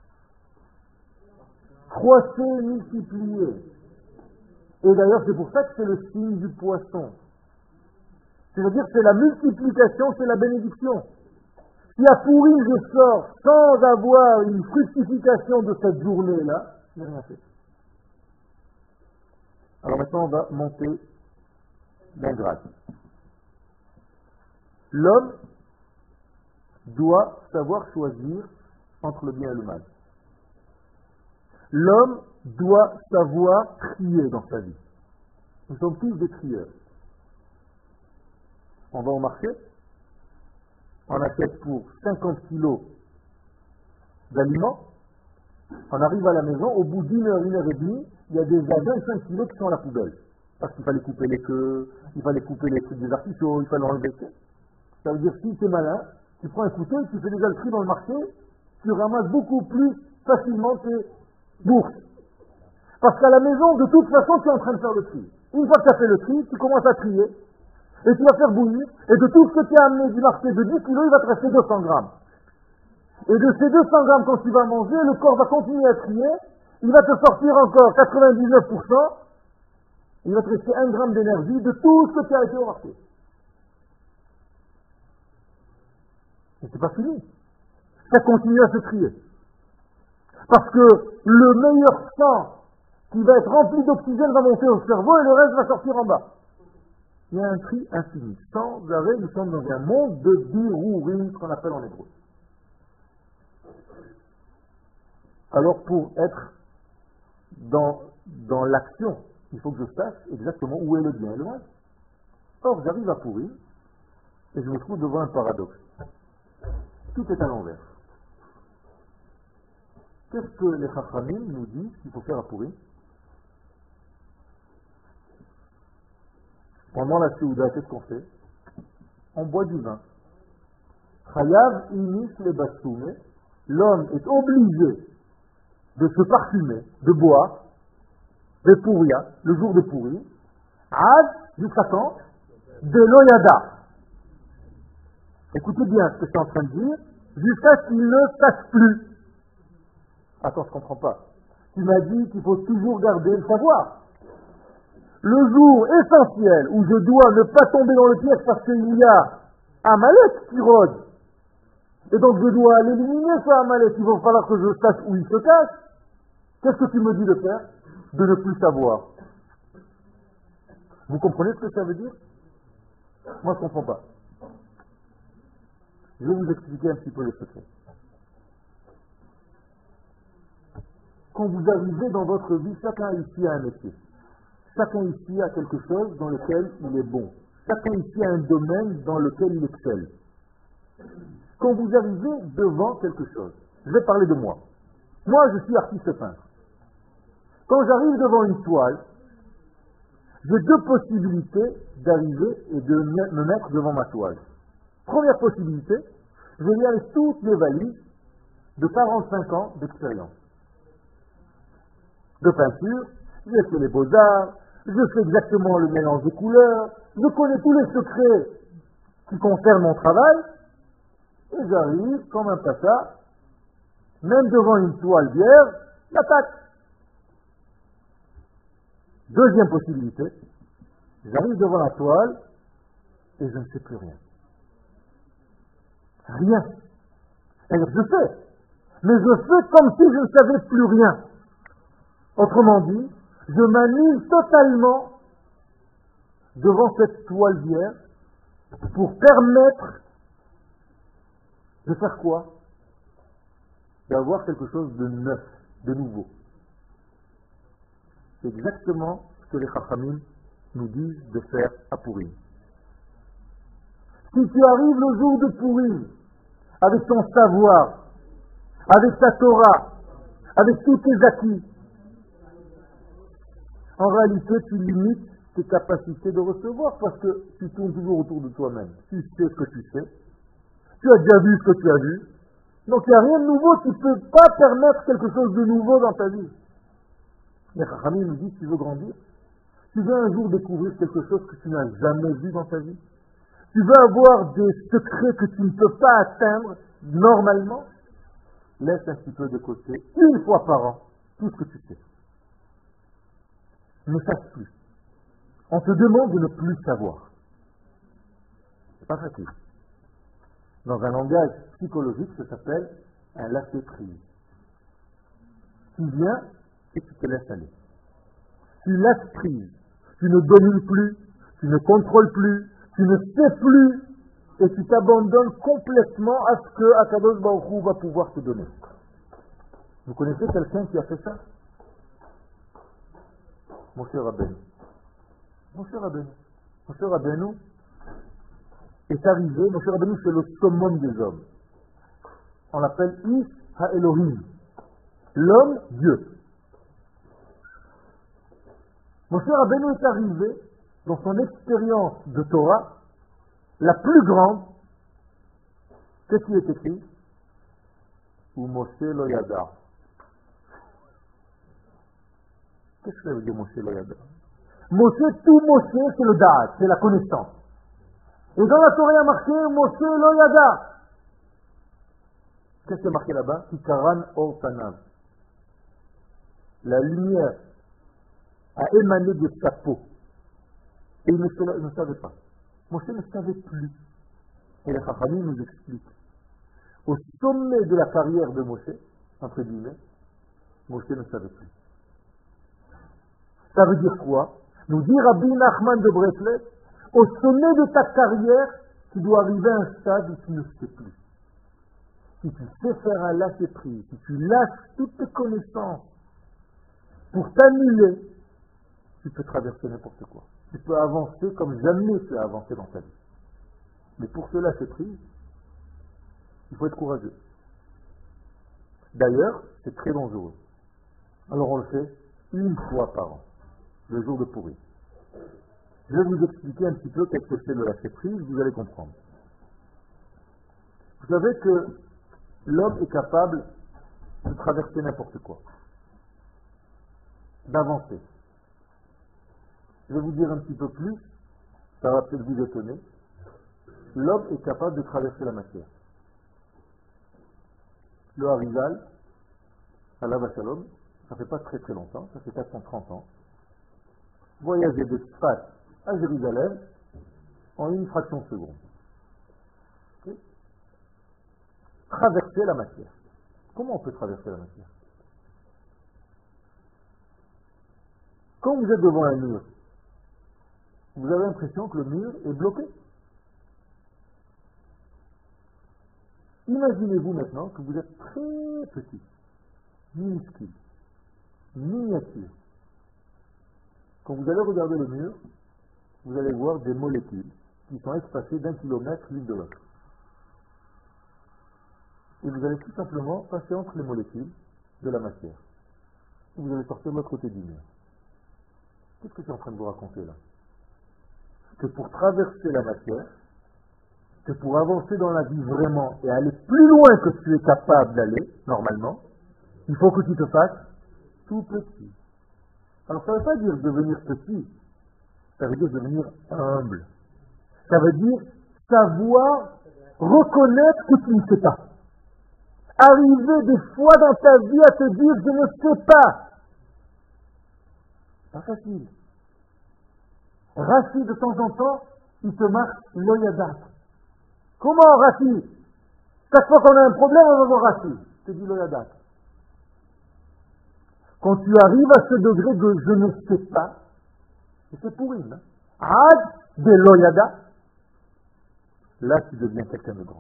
Croisser, multiplier. Et d'ailleurs, c'est pour ça que c'est le signe du poisson. C'est-à-dire que c'est la multiplication, c'est la bénédiction. Si à Pourim, je sors sans avoir une fructification de cette journée-là, je n'ai rien fait. Alors maintenant, on va monter d'un grade. L'homme doit savoir choisir entre le bien et le mal. L'homme doit savoir trier dans sa vie. Nous sommes tous des trieurs. On va au marché, on achète pour cinquante kilos d'aliments, on arrive à la maison, au bout d'une heure, une heure et demie, il y a déjà vingt-cinq kilos qui sont à la poubelle. Parce qu'il fallait couper les queues, il fallait couper les trucs des artichauts, il fallait enlever ça. Ça veut dire que si tu es malin, tu prends un couteau, tu fais déjà le tri dans le marché, tu ramasses beaucoup plus facilement tes bourses. Parce qu'à la maison, de toute façon, tu es en train de faire le tri. Une fois que tu as fait le tri, tu commences à trier, et tu vas faire bouillir, et de tout ce que tu as amené du marché de dix kilos, il va te rester deux cents grammes. Et de ces deux cents grammes, quand tu vas manger, le corps va continuer à trier, il va te sortir encore quatre-vingt-dix-neuf pour cent, il va te rester un gramme d'énergie de tout ce que tu as été au marché. Et c'est pas fini. Ça continue à se trier. Parce que le meilleur sang qui va être rempli d'oxygène va monter au cerveau et le reste va sortir en bas. Il y a un tri infini. Sans arrêt, nous sommes dans un monde de birourim, ce qu'on appelle en hébreu. Alors pour être dans, dans l'action, il faut que je sache exactement où est le bien et le mal. Or, j'arrive à Pourim et je me trouve devant un paradoxe. Tout est à l'envers. Qu'est-ce que les Chachamim nous disent qu'il faut faire à Pourim? Pendant la Séouda, qu'est-ce qu'on fait? On boit du vin. Chayav inis le bastoumé, l'homme est obligé de se parfumer, de boire, de Pouria, le jour de Pourim, ad, jusqu'à quand? De l'Oyada. Écoutez bien ce que je suis en train de dire, jusqu'à ce qu'il ne sache plus. Attends, je ne comprends pas. Tu m'as dit qu'il faut toujours garder le savoir. Le jour essentiel où je dois ne pas tomber dans le piège parce qu'il y a Amalek qui rôde, et donc je dois l'éliminer ce Amalek, il va falloir que je sache où il se cache. Qu'est-ce que tu me dis de faire? De ne plus savoir. Vous comprenez ce que ça veut dire? Moi je ne comprends pas. Je vais vous expliquer un petit peu le secret. Quand vous arrivez dans votre vie, chacun ici a un métier. Chacun ici a quelque chose dans lequel il est bon. Chacun ici a un domaine dans lequel il excelle. Quand vous arrivez devant quelque chose, je vais parler de moi. Moi, je suis artiste peintre. Quand j'arrive devant une toile, j'ai deux possibilités d'arriver et de me mettre devant ma toile. Première possibilité, je viens avec toutes les valises de quarante-cinq ans d'expérience. De peinture, j'ai fait les beaux-arts, je fais exactement le mélange de couleurs, je connais tous les secrets qui concernent mon travail, et j'arrive comme un passa, même devant une toile vierge, j'attaque. Deuxième possibilité, j'arrive devant la toile et je ne sais plus rien. Rien. C'est-à-dire, je sais, mais je fais comme si je ne savais plus rien. Autrement dit, je m'annule totalement devant cette toile vierge pour permettre de faire quoi? D'avoir quelque chose de neuf, de nouveau. C'est exactement ce que les Chachamim nous disent de faire à Pourim. Si tu arrives le jour de Pourim avec ton savoir, avec ta Torah, avec tous tes acquis, en réalité, tu limites tes capacités de recevoir parce que tu tournes toujours autour de toi-même. Tu sais ce que tu sais. Tu as déjà vu ce que tu as vu. Donc il n'y a rien de nouveau. Tu ne peux pas permettre quelque chose de nouveau dans ta vie. Les Chachamim nous disent, tu veux grandir, tu veux un jour découvrir quelque chose que tu n'as jamais vu dans ta vie, tu veux avoir des secrets que tu ne peux pas atteindre normalement, laisse un petit peu de côté, une fois par an, tout ce que tu sais. Ne sache plus. On te demande de ne plus savoir. C'est pas facile. Dans un langage psychologique, ça s'appelle un lâcher-prise. Tu viens et tu te laisses aller. Tu lâches prise. Tu ne domines plus, tu ne contrôles plus, tu ne sais plus, et tu t'abandonnes complètement à ce que Akadosh Baruch Hu va pouvoir te donner. Vous connaissez quelqu'un qui a fait ça? Moshe Rabbeinu. Moshe Rabbeinu. Moshe Rabbeinu est arrivé, Moshe Rabbeinu c'est le summum des hommes. On l'appelle Ish HaElohim. L'homme, Dieu. Moshe Rabbeinu est arrivé dans son expérience de Torah, la plus grande. Qu'est-ce qui est écrit? Ou Moshe lo yada. Qu'est-ce que ça veut dire Moshe lo yada? Moshe, tout Moshe, c'est le da'at, c'est la connaissance. Et dans la Torah, il y a marqué Moshe lo yada. Qu'est-ce qui est marqué là-bas? Kikaran or tanav. La lumière a émané de sa peau. Et il ne, ne savait pas. Moshe ne savait plus. Et la Chachamim nous explique. Au sommet de la carrière de Moshe, entre guillemets, Moshe ne savait plus. Ça veut dire quoi? Nous dit Rabbi Nachman de Breslev, au sommet de ta carrière, tu dois arriver à un stade où tu ne sais plus. si tu sais faire un lâcher-prise, si tu lâches toutes tes connaissances pour t'annuler, tu peux traverser n'importe quoi. Tu peux avancer comme jamais tu as avancé dans ta vie. Mais pour ce lâcher-prise, il faut être courageux. D'ailleurs, c'est très dangereux. Alors on le fait une fois par an, le jour de Pourri. Je vais vous expliquer un petit peu qu'est-ce que c'est le lâcher-prise, vous allez comprendre. Vous savez que l'homme est capable de traverser n'importe quoi, d'avancer. Je vais vous dire un petit peu plus, ça va peut-être vous étonner. L'homme est capable de traverser la matière. Le Harizal, à la Shalom, ça fait pas très très longtemps, ça fait quatre cent trente ans, voyageait de Sfat à Jérusalem en une fraction de seconde. Okay. Traverser la matière. Comment on peut traverser la matière? Quand vous êtes devant un mur, vous avez l'impression que le mur est bloqué. Imaginez-vous maintenant que vous êtes très petit, minuscule, miniature. Quand vous allez regarder le mur, vous allez voir des molécules qui sont espacées d'un kilomètre l'une de l'autre. Et vous allez tout simplement passer entre les molécules de la matière. Et vous allez sortir de l'autre côté du mur. Qu'est-ce que je suis en train de vous raconter là? Que pour traverser la matière, que pour avancer dans la vie vraiment et aller plus loin que tu es capable d'aller, normalement, il faut que tu te fasses tout petit. Alors ça ne veut pas dire devenir petit, ça veut dire devenir humble. Ça veut dire savoir reconnaître que tu ne sais pas. Arriver des fois dans ta vie à te dire je ne sais pas. Pas facile. Rachi de temps en temps, il te marque l'oyadat. Comment Rachi? Chaque fois qu'on a un problème, on va voir Rachi. Je te dis l'oyadat. Quand tu arrives à ce degré de je ne sais pas, et c'est pourri, hein? Ad de l'oyada, là tu deviens quelqu'un de grand.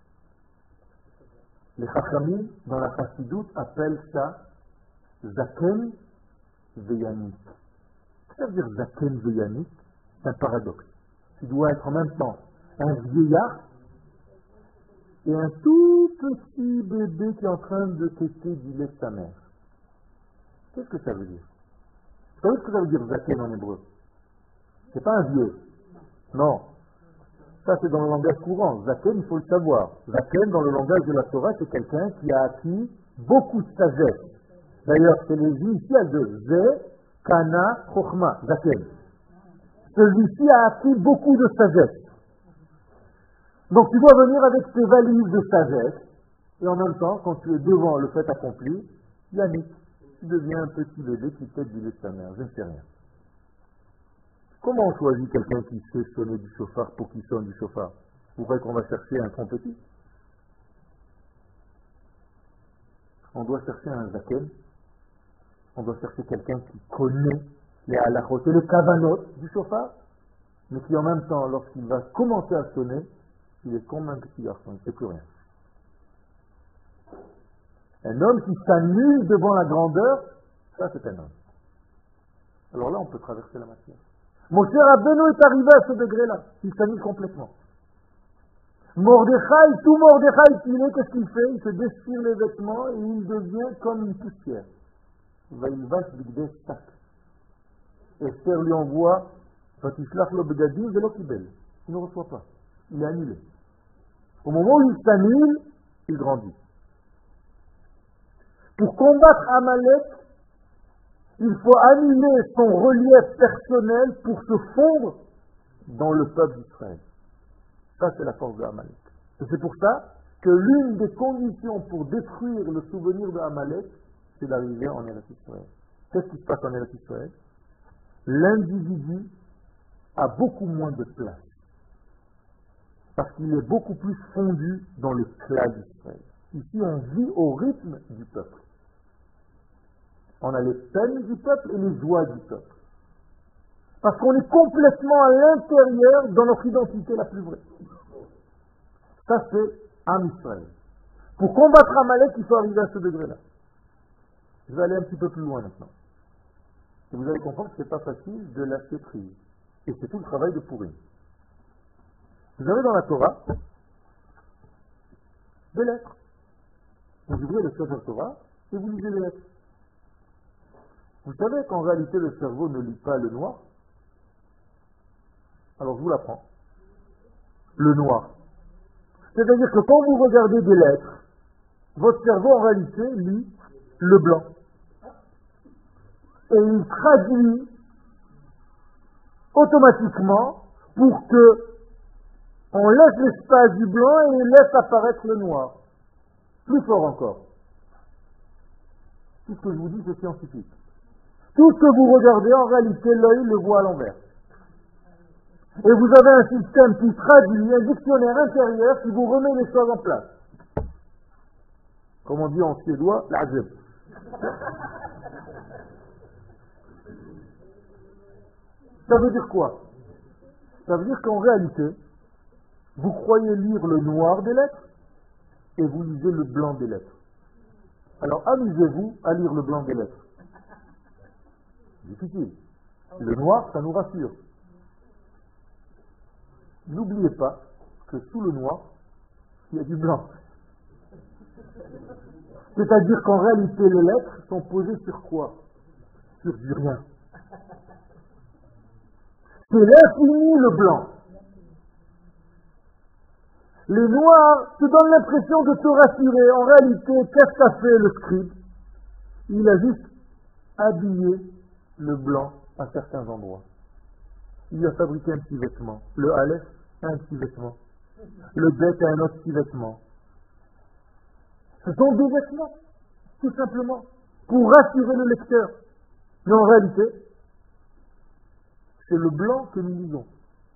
Les Chachamim, dans la Chassidoute, appellent ça Zaken Veyanik. Qu'est-ce que ça veut dire Zaken Veyanik? C'est un paradoxe. Tu dois être en même temps un vieillard et un tout petit bébé qui est en train de tester du lait de sa mère. Qu'est-ce que ça veut dire? Vous savez ce que ça veut dire Zaken en hébreu? C'est pas un vieux. Non. Ça, c'est dans le langage courant. Zaken, il faut le savoir. Zaken, dans le langage de la Torah, c'est quelqu'un qui a acquis beaucoup de sagesse. D'ailleurs, c'est les initiales de Ze, Kana, Chochma, Zaken. Celui-ci a acquis beaucoup de sagesse. Donc, tu dois venir avec tes valises de sagesse, et en même temps, quand tu es devant le fait accompli, Yannick, tu deviens un petit bébé qui tête du lait de sa mère. Je ne sais rien. Comment on choisit quelqu'un qui sait sonner du chauffard pour qu'il sonne du chauffard? Vous croyez qu'on va chercher un trompetiste? On doit chercher un zaken. On doit chercher quelqu'un qui connaît les halachot et les kavanot du chauffard, mais qui en même temps, lorsqu'il va commencer à sonner, il est comme un petit garçon, il ne sait plus rien. Un homme qui s'annule devant la grandeur, ça c'est un homme. Alors là, on peut traverser la matière. Moshe Rabbeinu est arrivé à ce degré-là. Il s'annule complètement. Mordechai, tout Mordechai qu'il est, qu'est-ce qu'il fait? Il se déchire les vêtements et il devient comme une poussière. Vailvash bigdei stak. Esther lui envoie Vatishlach lo begadim velo kibel. Il ne reçoit pas. Il est annulé. Au moment où il s'annule, il grandit. Pour combattre Amalek, il faut annuler son relief personnel pour se fondre dans le peuple d'Israël. Ça, c'est la force de Amalek. Et c'est pour ça que l'une des conditions pour détruire le souvenir de Amalek, c'est d'arriver en Eretz Israël. Qu'est-ce qui se passe en Eretz Israël? L'individu a beaucoup moins de place. Parce qu'il est beaucoup plus fondu dans le clan d'Israël. Ici, on vit au rythme du peuple. On a les peines du peuple et les joies du peuple. Parce qu'on est complètement à l'intérieur dans notre identité la plus vraie. Ça, c'est Am Israël. Pour combattre Amalek, il faut arriver à ce degré-là. Je vais aller un petit peu plus loin maintenant. Et vous allez comprendre que ce n'est pas facile de lâcher prise. Et c'est tout le travail de Pourim. Vous avez dans la Torah des lettres. Vous ouvrez le Sefer Torah et vous lisez les lettres. Vous savez qu'en réalité le cerveau ne lit pas le noir. Alors je vous l'apprends. Le noir. C'est-à-dire que quand vous regardez des lettres, votre cerveau en réalité lit le blanc. Et il traduit automatiquement pour que on laisse l'espace du blanc et il laisse apparaître le noir. Plus fort encore. Tout ce que je vous dis, c'est scientifique. Tout ce que vous regardez, en réalité, l'œil le voit à l'envers. Et vous avez un système qui traduit, un dictionnaire intérieur qui vous remet les choses en place. Comme on dit en suédois, l'azeb. Ça veut dire quoi? Ça veut dire qu'en réalité, vous croyez lire le noir des lettres et vous lisez le blanc des lettres. Alors amusez-vous à lire le blanc des lettres. Difficile. Le noir, ça nous rassure. N'oubliez pas que sous le noir, il y a du blanc. C'est-à-dire qu'en réalité, les lettres sont posées sur quoi? Sur du rien. C'est l'infini le blanc. Les noirs te donnent l'impression de te rassurer. En réalité, qu'est-ce qu'a fait le scribe? Il a juste habillé le blanc à certains endroits. Il a fabriqué un petit vêtement. Le Aleph a un petit vêtement. Le Bet a un autre petit vêtement. Ce sont des vêtements, tout simplement, pour rassurer le lecteur. Mais en réalité, c'est le blanc que nous lisons.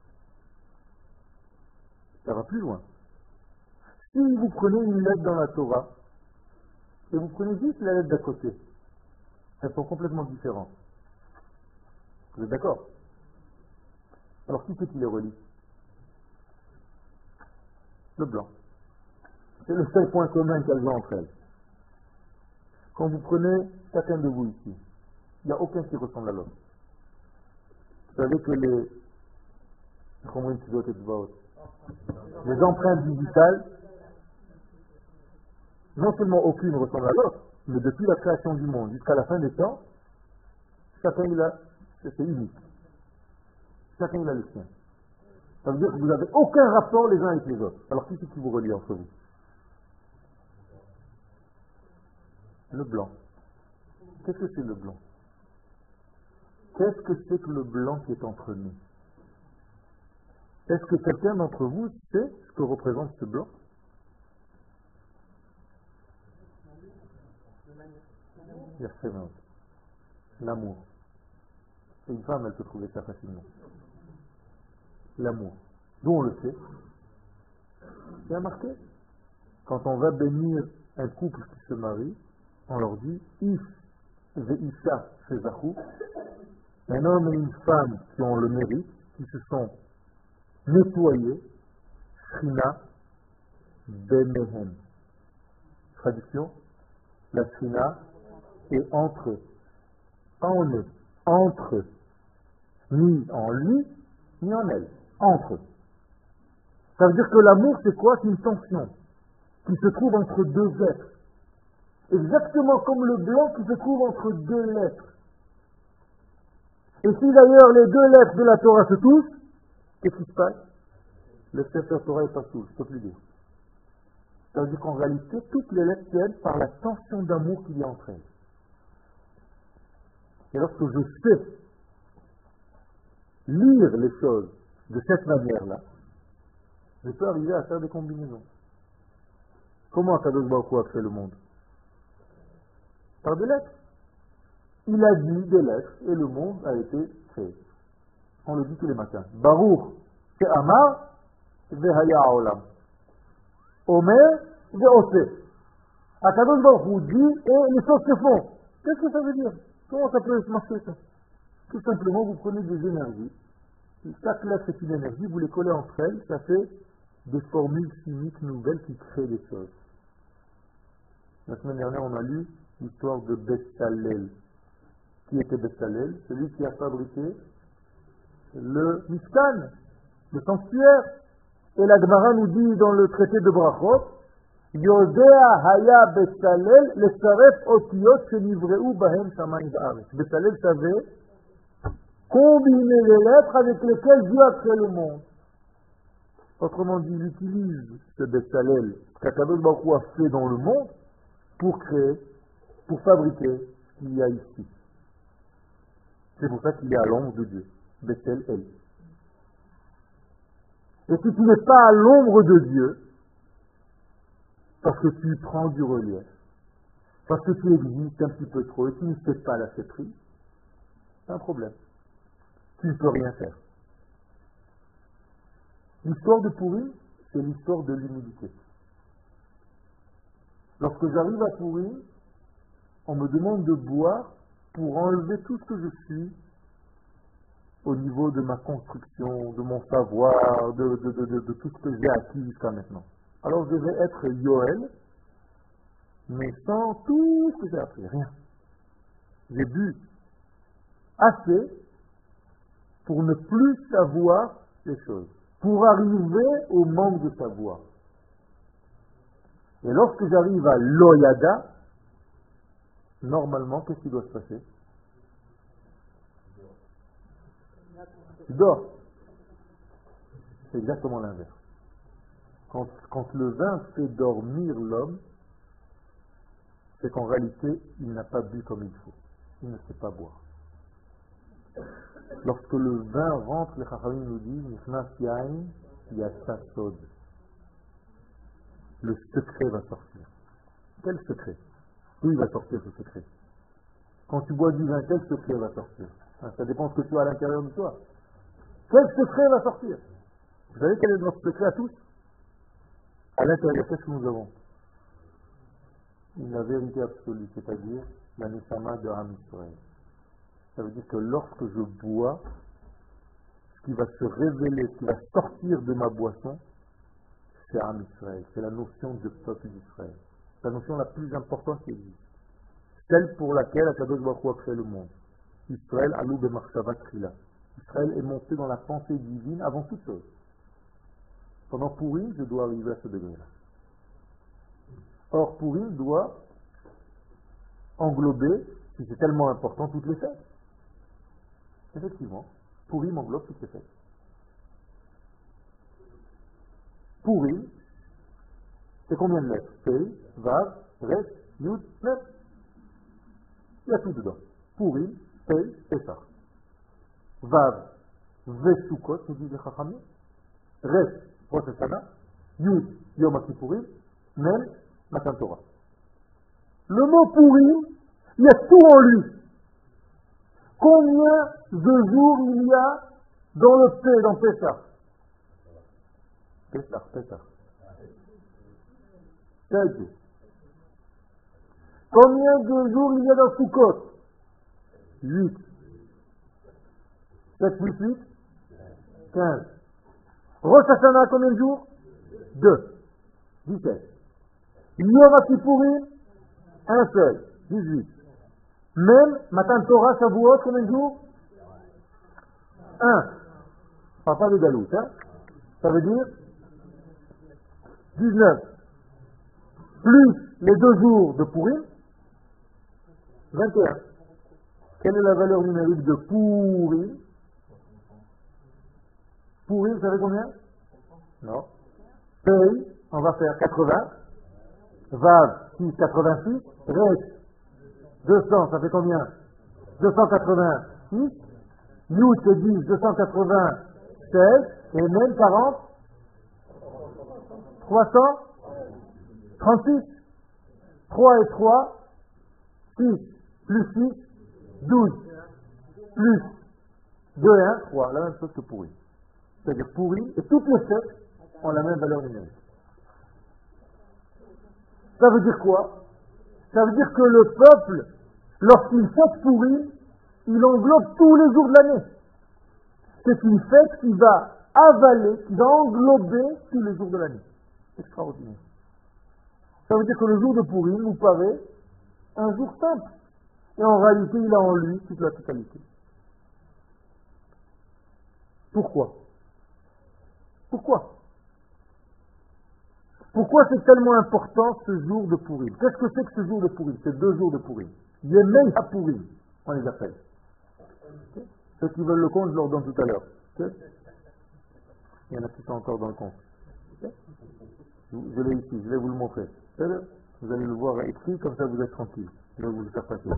Ça va plus loin. Si vous prenez une lettre dans la Torah, et vous prenez juste la lettre d'à côté, elles sont complètement différentes. Vous êtes d'accord? Alors qui c'est qui les relie? Le blanc. C'est le seul point commun qu'elles ont entre elles. Quand vous prenez chacun de vous ici, il n'y a aucun qui ressemble à l'autre. Vous savez que les, les empreintes digitales, non seulement aucune ressemble à l'autre, mais depuis la création du monde jusqu'à la fin des temps, chacun il a, c'est unique. Chacun il a le sien. Ça veut dire que vous n'avez aucun rapport les uns avec les autres. Alors qui c'est qui vous relie entre vous? Le blanc. Qu'est-ce que c'est le blanc? Qu'est-ce que c'est que le blanc qui est entre nous? Est-ce que quelqu'un d'entre vous sait ce que représente ce blanc? L'amour. Et une femme, elle peut trouver ça facilement. L'amour. D'où on le sait? C'est marqué. Quand on va bénir un couple qui se marie, on leur dit If ve'isha shezachu, un homme et une femme qui ont le mérite, qui se sont nettoyés, Shrina benehem. Traduction, la Shrina est entre eux. Pas en eux, entre eux. Ni en lui, ni en elle. Entre eux. Ça veut dire que l'amour, c'est quoi? C'est une tension qui se trouve entre deux êtres. Exactement comme le blanc qui se trouve entre deux lettres. Et si d'ailleurs les deux lettres de la Torah se touchent, qu'est-ce qui se passe? Le Sefer Torah est pas tout, je ne peux plus dire. Ça veut dire qu'en réalité, toutes les lettres tiennent par la tension d'amour qu'il y a entre elles. Et lorsque je sais lire les choses de cette manière-là, je peux arriver à faire des combinaisons. Comment Akadosh Baruch Hu a fait le monde? Par des lettres. Il a dit des lettres et le monde a été créé. On le dit tous les matins. Baruch she'amar ve'haya ha'olam. Omer ve'oseh. Akadosh Baruch Hu dit et les choses se font. Qu'est-ce que ça veut dire? Comment ça peut marcher ça? Tout simplement, vous prenez des énergies. Chaque lettre est une énergie, vous les collez entre elles, ça fait des formules chimiques nouvelles qui créent des choses. La semaine dernière, on a lu l'histoire de Betsalel. Qui était Betsalel? Celui qui a fabriqué le Mishkan, le sanctuaire. Et la Gemara nous dit dans le traité de Brachot, Yodea haya Betsalel lesaref otiyot shenivreu bahem shamayim va'aretz. Betsalel savait combiner les lettres avec lesquelles Dieu a créé le monde. Autrement dit, il utilise ce Betsalel qu'Akadosh Baruch Hu a fait dans le monde pour créer, pour fabriquer ce qu'il y a ici. C'est pour ça qu'il est à l'ombre de Dieu. Betsalel. Et si tu n'es pas à l'ombre de Dieu, parce que tu prends du relief, parce que tu existes un petit peu trop et tu ne sais pas la fêterie, c'est un problème. Tu ne peux rien faire. L'histoire de Pourim, c'est l'histoire de l'humilité. Lorsque j'arrive à Pourim, on me demande de boire pour enlever tout ce que je suis au niveau de ma construction, de mon savoir, de, de, de, de, de tout ce que j'ai acquis jusqu'à maintenant. Alors je vais être Yoel, mais sans tout ce que j'ai appris, rien. J'ai bu assez pour ne plus savoir les choses, pour arriver au manque de savoir. Et lorsque j'arrive à l'Oyada, normalement, qu'est-ce qui doit se passer? Tu dors. C'est exactement l'inverse. Quand, quand le vin fait dormir l'homme, c'est qu'en réalité, il n'a pas bu comme il faut. Il ne sait pas boire. Lorsque le vin rentre, les Chachamim nous disent Nichnas yain yatsa sod. Le secret va sortir. Quel secret? D'où il va sortir ce secret? Quand tu bois du vin, quel secret va sortir? Ça dépend de ce que tu as à l'intérieur de toi. Quel secret va sortir? Vous savez quel est notre secret à tous? À l'intérieur, qu'est-ce que nous avons? La vérité absolue, c'est-à-dire la Neshama de Am Yisraël. Ça veut dire que lorsque je bois, ce qui va se révéler, ce qui va sortir de ma boisson, c'est Am Yisraël. C'est la notion de peuple d'Israël. C'est la notion la plus importante qui existe. Celle pour laquelle Akadosh Baruch Hu a créé le monde. Israël alou b'machshava tchila. Israël est monté dans la pensée divine avant toute chose. Pendant Pourim, je dois arriver à ce degré-là. Or, Pourim doit englober, si c'est tellement important, toutes les fêtes. Effectivement, Pourim englobe toutes les fêtes. Pourim, c'est combien de lettres? Pei, Vav, Resh, Yud, Mem. Il y a tout dedans. Pourim, Pei, Pesach. Vav, Vesukot, nous disent les Chachamim. Resh, Rosh Hashanah. Yud, Yom Kippourim. Mem, Matan Torah. Le mot Pourim, il y a tout en lui. Combien de jours il y a dans le P, dans Pesach? Pesach, Pesach. seize jours. Combien de jours il y a dans Sukkot? huit. sept plus huit? quinze. Rosh Hashanah, combien de jours? deux. dix-sept. Yom Kippourim, un seul, dix-huit. Même Matan Torah, Shavuot, combien de jours? un. Pas pas de galout, hein? Ça veut dire dix-neuf. Plus les deux jours de Pourim, vingt et un. Quelle est la valeur numérique de Pourim? Pourim, vous savez combien? Non. Pei, on va faire quatre-vingts. Vav, six, quatre-vingt-six. Resh, deux cents, ça fait combien? deux cent quatre-vingt-six. Yud, c'est dix, deux cent quatre-vingt-seize. Et même quarante. trois cent trente-six. trois et trois. six plus six. douze. Plus deux et un. trois. La même chose que Pourim. C'est-à-dire Pourim et toutes les fêtes ont la même valeur numérique. Ça veut dire quoi? Ça veut dire que le peuple, lorsqu'il fête Pourim, il englobe tous les jours de l'année. C'est une fête qui va avaler, qui va englober tous les jours de l'année. Extraordinaire. Ça veut dire que le jour de Purim nous paraît un jour simple. Et en réalité, il a en lui toute la totalité. Pourquoi? Pourquoi Pourquoi c'est tellement important ce jour de Purim? Qu'est-ce que c'est que ce jour de Purim? C'est deux jours de Purim. Yemei HaPurim, on les appelle. Okay. Ceux qui veulent le compte, je leur donne tout à l'heure. Okay. Il y en a qui sont encore dans le compte. Okay. Je, je l'ai ici, je vais vous le montrer. Vous allez le voir écrit, comme ça vous êtes tranquille. Je vais vous le faire passer.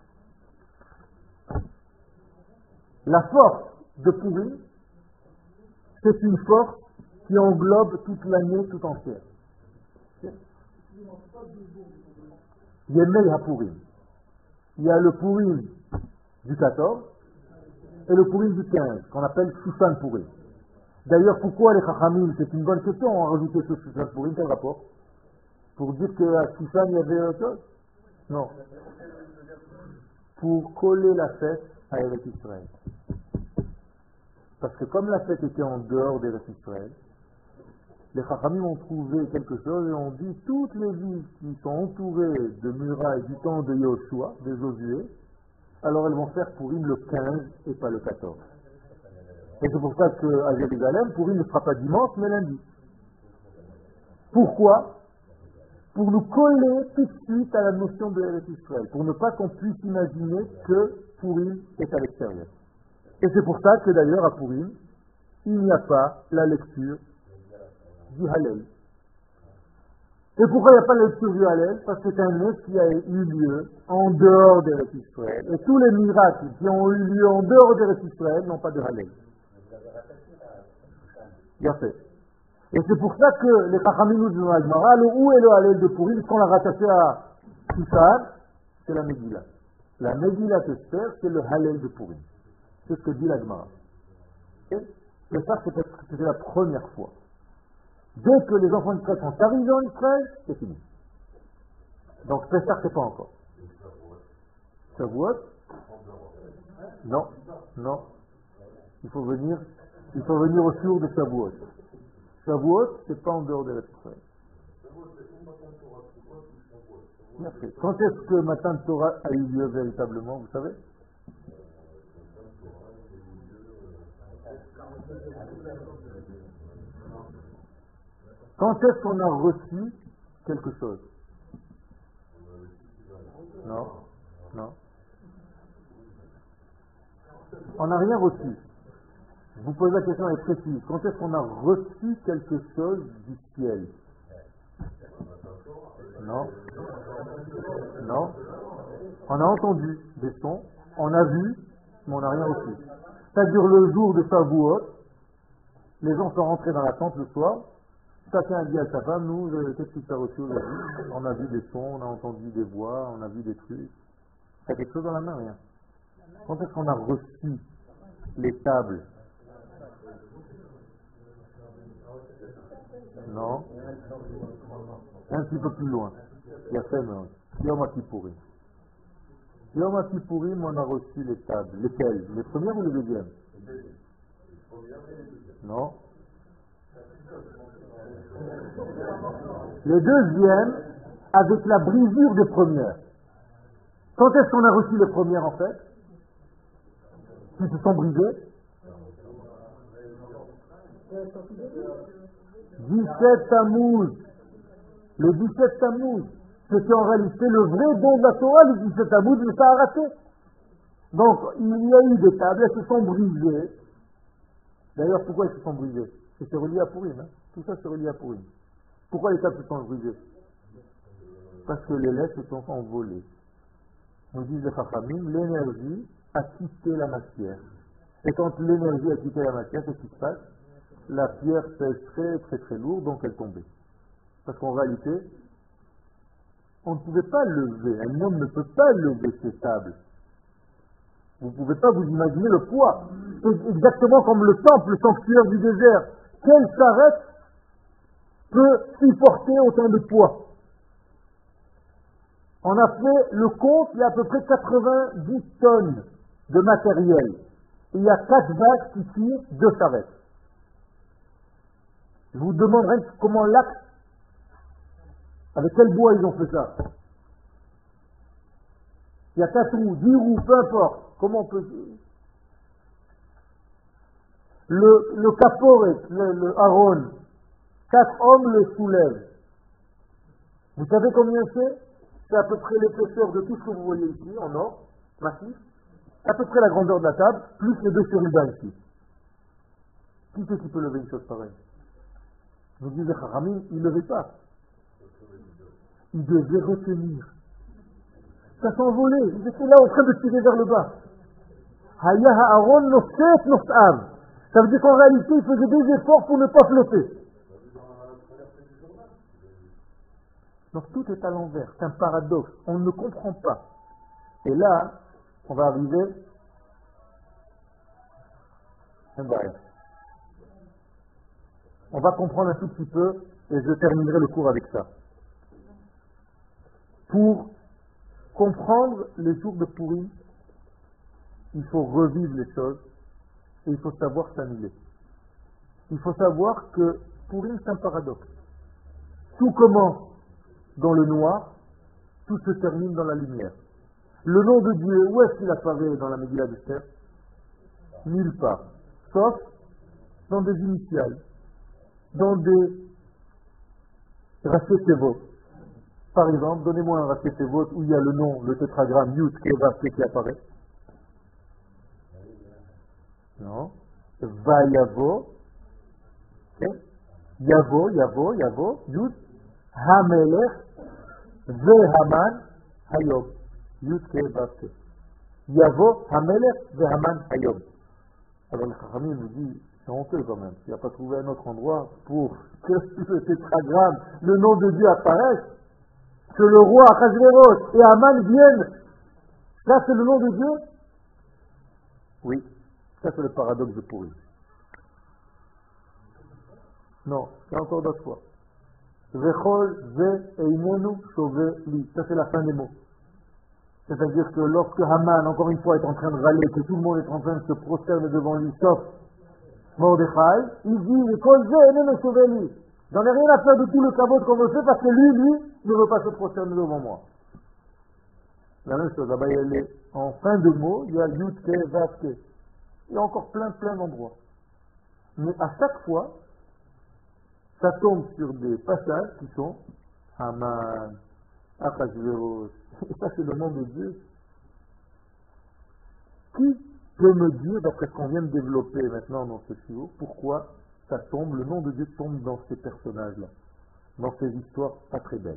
La force de Purim, c'est une force qui englobe toute l'année tout entière. Yemei HaPurim. Il y a le Purim du quatorze et le Purim du quinze, qu'on appelle Shushan Purim. D'ailleurs, pourquoi les Chachamim, c'est une bonne question, ont rajouté ce Shushan Purim, quel rapport? Pour dire qu'à Shushan, il y avait autre chose? Non. Pour coller la fête à Eretz Israël. Parce que comme la fête était en dehors d'Eretz Israël, les Chachamim ont trouvé quelque chose et ont dit toutes les villes qui sont entourées de murailles du temps de Yoshua, de Josué, alors elles vont faire Purim le quinze et pas le quatorze. Et c'est pour ça qu'à Jérusalem, Purim ne sera pas dimanche mais lundi. Pourquoi? Pour nous coller tout de suite à la notion de Eretz Israël, pour ne pas qu'on puisse imaginer que Purim est à l'extérieur. Et c'est pour ça que d'ailleurs à Purim, il n'y a pas la lecture du Hallel. Et pourquoi il n'y a pas la lecture du Hallel? Parce que c'est un œuvre qui a eu lieu en dehors d'Eretz Israël. Et tous les miracles qui ont eu lieu en dehors d'Eretz Israël n'ont pas de Hallel. Bien fait. Et c'est pour ça que les Chachamim nous disent dans la Gemara, le où est le Hallel de Purim, qu'on l'a rattaché à Shushan, c'est la Megillah. La Megillah Esther, c'est le Hallel de Purim. C'est ce que dit la Gemara. Et ça, c'était la première fois. Dès que les enfants d'Israël sont arrivés en Israël, c'est fini. Donc Pessah, c'est pas encore. Shavuot? Non, non. Il faut venir, il faut venir au jour de Shavuot. Shavuot, c'est pas en dehors de l'Israël. Merci. Quand est-ce que Matan Torah a eu lieu véritablement, vous savez? Quand est-ce qu'on a reçu quelque chose? Non, non. On n'a rien reçu. Je vous pose la question, elle est précise. Quand est-ce qu'on a reçu quelque chose du ciel? Non. Non. On a entendu des sons, on a vu, mais on n'a rien reçu. C'est-à-dire le jour de Shavuot, les gens sont rentrés dans la tente le soir, chacun a dit à sa femme, nous, qu'est-ce que tu as reçu aujourd'hui? On a vu des sons, on a entendu des voix, on a vu des trucs. T'as quelque chose dans la main? Rien. Quand est-ce qu'on a reçu les tables? Non. Un petit peu plus loin. Il y a fait, mais Yom HaKippurim. Yom HaKippurim, on a reçu les tables. Lesquelles? Les premières ou les deuxièmes? Non. Les deuxièmes, avec la brisure des premières. Quand est-ce qu'on a reçu les premières, en fait? Qui se sont brisées? dix-sept Tammuz. Le dix-sept Tammuz. C'était en réalité le vrai don de la Torah, le dix-sept Tammuz, mais ça a raté. Donc, il y a eu des tables, elles se sont brisées. D'ailleurs, pourquoi elles se sont brisées? C'est relié à Purim. Hein? Tout ça, c'est relié à Purim. Pourquoi les tables se sont brisées? Parce que les lettres se sont envolées. Nous disent les Chachamim, l'énergie a quitté la matière. Et quand l'énergie a quitté la matière, qu'est-ce qui se passe? La pierre fait très très très lourde, donc elle tombait. Parce qu'en réalité, on ne pouvait pas lever, un homme ne peut pas lever ces tables. Vous ne pouvez pas vous imaginer le poids. C'est exactement comme le temple, le sanctuaire du désert. Quelle charrette peut supporter autant de poids? On a fait le compte, il y a à peu près quatre-vingt-dix tonnes de matériel. Et il y a quatre vaches qui tirent deux charrettes. Je vous demanderai comment l'axe Avec quel bois ils ont fait ça? Il y a quatre roues, dix roues, peu importe. Comment on peut... Le, le caporet, le, le Aaron, quatre hommes le soulèvent. Vous savez combien c'est? C'est à peu près l'épaisseur de tout ce que vous voyez ici, en or, massif. À peu près la grandeur de la table, plus les deux chérubins ici. Qui c'est qui peut lever une chose pareille? Nous disent les Chachamim, ils ne levaient pas. Ils devaient retenir. Ça s'envolait. Ils étaient là en train de tirer vers le bas. Haya ha'aron nosset nos'av. Ça veut dire qu'en réalité, ils faisaient des efforts pour ne pas flotter. Donc tout est à l'envers. C'est un paradoxe. On ne comprend pas. Et là, on va arriver. On va comprendre un tout petit peu et je terminerai le cours avec ça. Pour comprendre les jours de Pourim, il faut revivre les choses et il faut savoir s'annuler. Il faut savoir que Pourim, c'est un paradoxe. Tout commence dans le noir, tout se termine dans la lumière. Le nom de Dieu, où est-ce qu'il apparaît dans la Megillah d'Esther? Nulle part. Sauf dans des initiales, dans des Raché Tevot. Par exemple, donnez-moi un Raché Tevot où il y a le nom, le tétragramme Yud Kevavke qui apparaît. Non. Vayavo. Okay. Yavo, Yavo, Yavo, Yud. Hamelech. Vehaman. Hayom. Yud Kevavke. Yavo, Hamelech, Vehaman, Hayom. Alors le Chachamim nous dit, c'est honteux quand même. Il n'a pas trouvé un autre endroit pour que le tétragramme, le nom de Dieu apparaisse, que le roi Achashverosh et Haman viennent. Ça c'est le nom de Dieu? Oui, ça c'est le paradoxe de Pourim. Non, c'est encore d'autres fois. Vechol ve einenu shove li. Ça c'est la fin des mots. C'est-à-dire que lorsque Haman, encore une fois, est en train de râler, que tout le monde est en train de se prosterner devant lui, sauf Mordechai, il dit, j'en ai rien à faire de tout le kavod qu'on me fait parce que lui, lui, ne veut pas se prosterner devant moi. La même chose, là-bas, il y a en fin de mots, il y a Yutke, Vaske. Il y a encore plein, plein d'endroits. Mais à chaque fois, ça tombe sur des passages qui sont Haman, Achashverosh. Et ça, c'est le nom de Dieu. Qui peut me dire, d'après ce qu'on vient de développer maintenant dans ce show, pourquoi ça tombe, le nom de Dieu tombe dans ces personnages-là, dans ces histoires pas très belles?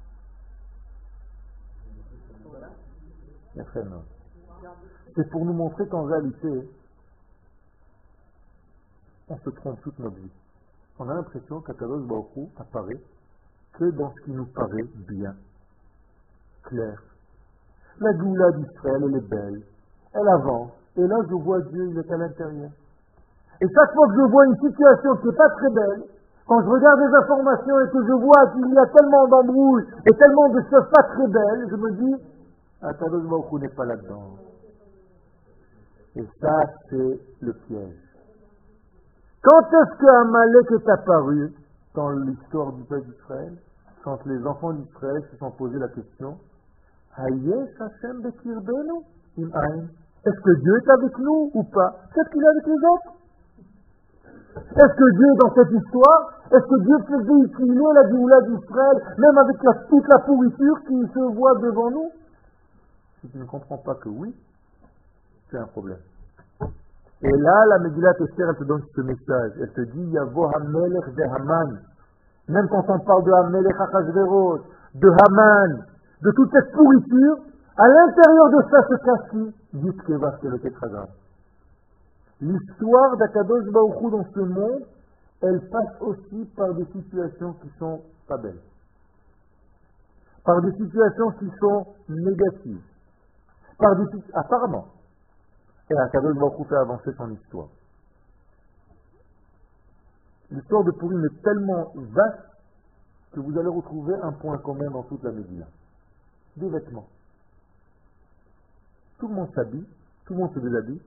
C'est pour nous montrer qu'en réalité, on se trompe toute notre vie. On a l'impression qu'Akadosh Baruch Hu apparaît que dans ce qui nous paraît bien, clair. La Goula d'Israël, elle est belle, elle avance, et là je vois Dieu, il est à l'intérieur. Et chaque fois que je vois une situation qui n'est pas très belle, quand je regarde les informations et que je vois qu'il y a tellement d'embrouilles et tellement de choses pas très belles, je me dis, Akadosh Baruch Hu n'est pas là-dedans. Et ça, c'est le piège. Quand est-ce qu'Amalek est apparu dans l'histoire du peuple d'Israël? Quand les enfants d'Israël se sont posé la question, Hayesh Hashem bekirbenu im ain. Est-ce que Dieu est avec nous ou pas? Qu'est-ce qu'il est avec les autres? Est-ce que Dieu est dans cette histoire? Est-ce que Dieu fait véhiculer la Géoula d'Israël, même avec la, toute la pourriture qui se voit devant nous? Si tu ne comprends pas que oui, c'est un problème. Et là, la Megillat Esther, elle te donne ce message. Elle te dit, Yavo Hamelech de Haman. Même quand on parle de Hamelech Achashverosh, de Haman, de toute cette pourriture, à l'intérieur de ça se cache qui? Dites que va c'est le tétragramme. L'histoire d'Akadosh Baruch Hu dans ce monde, elle passe aussi par des situations qui sont pas belles. Par des situations qui sont négatives. Par des apparemment. Et Akadosh Baruch Hu fait avancer son histoire. L'histoire de Pourim est tellement vaste que vous allez retrouver un point commun dans toute la Megillah. Des vêtements. Tout le monde s'habille, tout le monde se déshabille.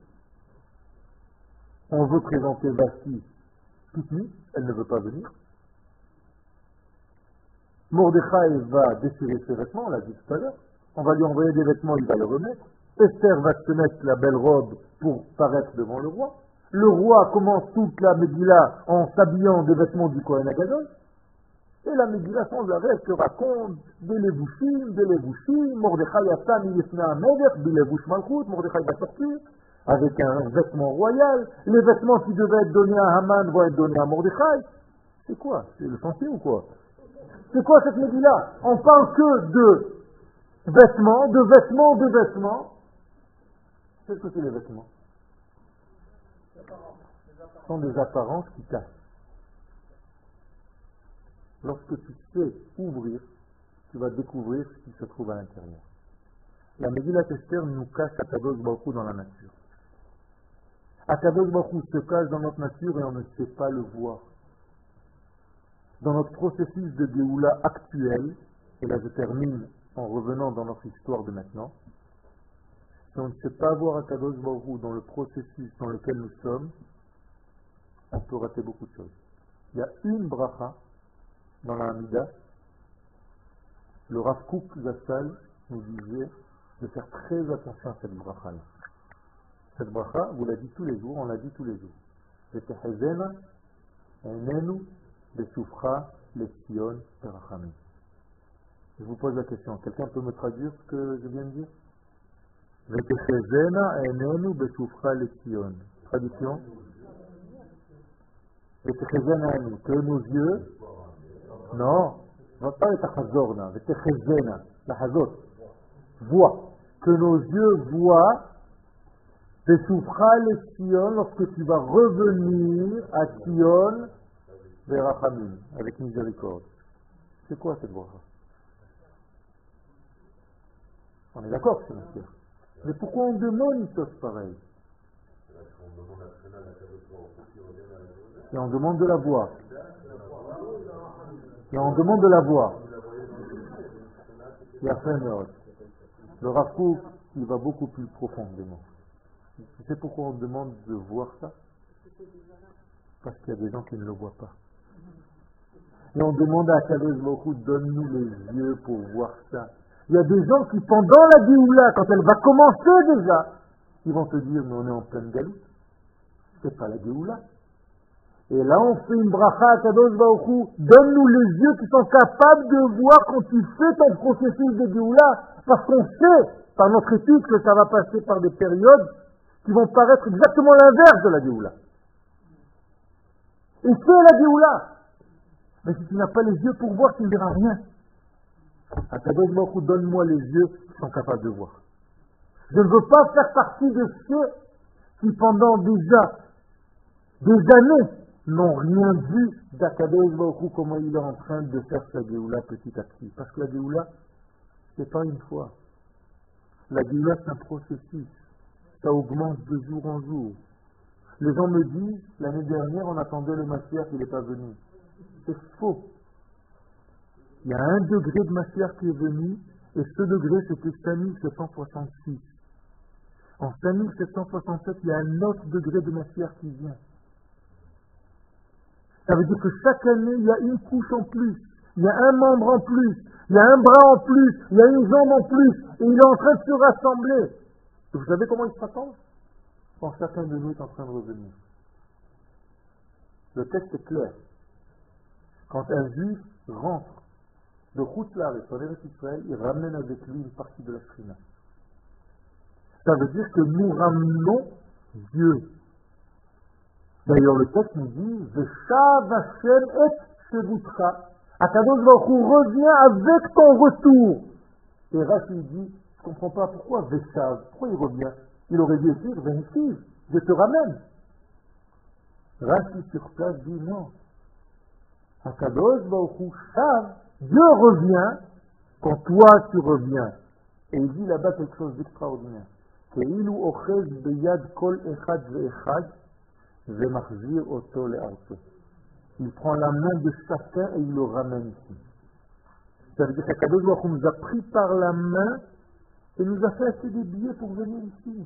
On veut présenter Vasti toute nue, elle ne veut pas venir. Mordechai va déchirer ses vêtements, on l'a dit tout à l'heure. On va lui envoyer des vêtements, il va les remettre. Esther va se mettre la belle robe pour paraître devant le roi. Le roi commence toute la Megillah en s'habillant des vêtements du Kohen Agadol. Et la Megillah sans arrêt se raconte des levouchim, des levouchim. Mordechai yatsa milifnei hamelech, bilevush malchut. Mordechai va sortir avec un vêtement royal. Les vêtements qui devaient être donnés à Haman vont être donnés à Mordechai. C'est quoi? C'est le sentier ou quoi? C'est quoi cette Megillah? On parle que de vêtements, de vêtements, de vêtements. Qu'est-ce que c'est les vêtements? Ce sont des apparences qui cachent. Lorsque tu sais ouvrir, tu vas découvrir ce qui se trouve à l'intérieur. La Megillat Esther nous cache Akadosh Baruch Hu dans la nature. Akadosh Baruch Hu se cache dans notre nature et on ne sait pas le voir. Dans notre processus de Géoula actuel, et là je termine en revenant dans notre histoire de maintenant, si on ne sait pas voir Akadosh Baruch Hu dans le processus dans lequel nous sommes, on peut rater beaucoup de choses. Il y a une bracha dans la Hamida, le Rav Kook Zassal nous disait de faire très attention à cette bracha-là. Cette bracha, vous la dites tous les jours, on la dit tous les jours. Vetechezena, enenu, besufcha, lesion, perachamim. Je vous pose la question, quelqu'un peut me traduire ce que je viens de dire? Vetechezena, enenu, besufcha, lesion. Traduction? Vetechezena, enenu, que nos yeux, non, non pas les tachazorna, vetechezena, la hazot, voient, que nos yeux voient, besufcha, lesion, lorsque tu vas revenir à Sion, verachamim, avec miséricorde. C'est quoi cette bracha? On est d'accord que c'est mystère. Mais pourquoi on demande une chose pareille? Et on demande de la voir. Et on demande de la voir. Il y a fait une Le Rav Kook, il va beaucoup plus profondément. Tu sais pourquoi on demande de voir ça? Parce qu'il y a des gens qui ne le voient pas. Et on demande à Kadosh Baruch Hu, donne-nous les yeux pour voir ça. Il y a des gens qui, pendant la Géoula, quand elle va commencer déjà, ils vont te dire, mais on est en pleine galoute. C'est pas la Géoula. Et là, on fait une bracha à Kadosh Baruch Hu, donne-nous les yeux qui sont capables de voir quand tu fais ton processus de Géoula, parce qu'on sait, par notre étude, que ça va passer par des périodes qui vont paraître exactement l'inverse de la Géoula. Et c'est la Géoula. Mais si tu n'as pas les yeux pour voir, tu ne verras rien. Akadosh Baruch Hu, donne-moi les yeux qui sont capables de voir. Je ne veux pas faire partie de ceux qui, pendant déjà des années, n'ont rien vu d'Akadosh Baruch Hu, comment il est en train de faire sa Géoula petit à petit. Parce que la Géoula, ce n'est pas une fois. La Géoula, c'est un processus. Ça augmente de jour en jour. Les gens me disent, l'année dernière, on attendait le Mashiach, il n'est pas venu. C'est faux. Il y a un degré de Mashiach qui est venu, et ce degré, c'était cinq mille sept cent soixante-six. En cinq mille sept cent soixante-sept, il y a un autre degré de Mashiach qui vient. Ça veut dire que chaque année, il y a une couche en plus, il y a un membre en plus, il y a un bras en plus, il y a une jambe en plus, et il est en train de se rassembler. Et vous savez comment il se rassemble? Quand chacun de nous est en train de revenir. Le texte est clair. Quand un juif rentre de Khoutlar et son Eretz Israël, il ramène avec lui une partie de la Shrina. Ça veut dire que nous ramenons Dieu. D'ailleurs, le texte nous dit Veshav Hashem et Shevutra. Akadosh Baruch Hu revient avec ton retour. Et Rashi dit, je ne comprends pas pourquoi Veshav, pourquoi il revient? Il aurait dû dire Vensiv, je te ramène. Rashi sur place dit non. Akadosh Baruch Hu Shav, Dieu revient quand toi tu reviens. Et il dit là-bas quelque chose d'extraordinaire. Keilu ochez beyad kol echad ve'echad ve'machzir oto le'arto. Il prend la main de chacun et il le ramène ici. Ça veut dire qu'Akadosh Baruch Hu nous a pris par la main et nous a fait acheter des billets pour venir ici.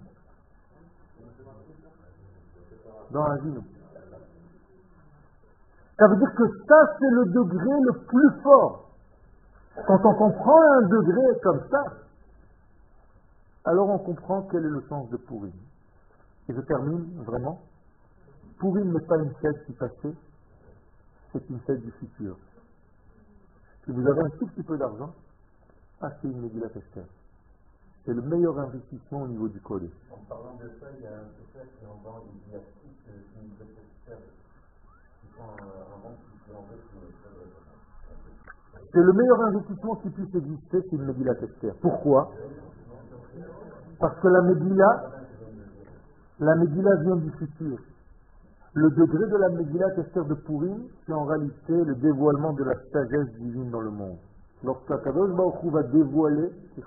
Dans la vie. Ça veut dire que ça, c'est le degré le plus fort. Quand on comprend un degré comme ça, alors on comprend quel est le sens de Purim. Et je termine vraiment. Purim n'est pas une fête du passé, c'est une fête du futur. Si vous avez un tout petit peu d'argent, achetez une Megillat Esther. C'est le meilleur investissement au niveau du collège. En parlant de ça, il y a un secret qui en vend, il y a six Megillat Esther qui sont en vente, qui en fait, c'est le meilleur investissement qui puisse exister, c'est une Megillat Esther. Pourquoi? Parce que la Megillah, la Megillah vient du futur. Le degré de la Megillat Esther de Purim, c'est en réalité le dévoilement de la sagesse divine dans le monde. Lorsqu'Akadosh Baruch Hu va dévoiler,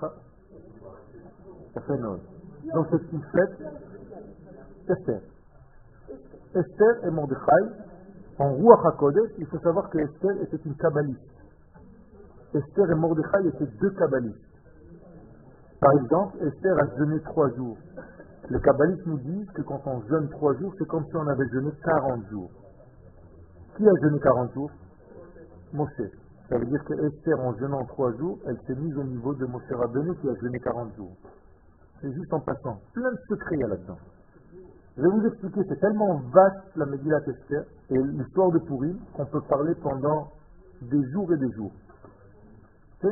ça fait note. Donc c'est une fête, Esther. Esther et Mordechai, en Ruach HaKodesh, il faut savoir que Esther était une kabbaliste. Esther et Mordechai étaient deux kabbalistes. Par exemple, Esther a jeûné trois jours. Les kabbalistes nous disent que quand on jeûne trois jours, c'est comme si on avait jeûné quarante jours. Qui a jeûné quarante jours? Moshe. Ça veut dire que Esther, en jeûnant trois jours, elle s'est mise au niveau de Moshe Rabbeinu qui a jeûné quarante jours. C'est juste en passant. Plein de secrets il y a là-dedans. Je vais vous expliquer, c'est tellement vaste la Megillat Esther et l'histoire de Purim qu'on peut parler pendant des jours et des jours. C'est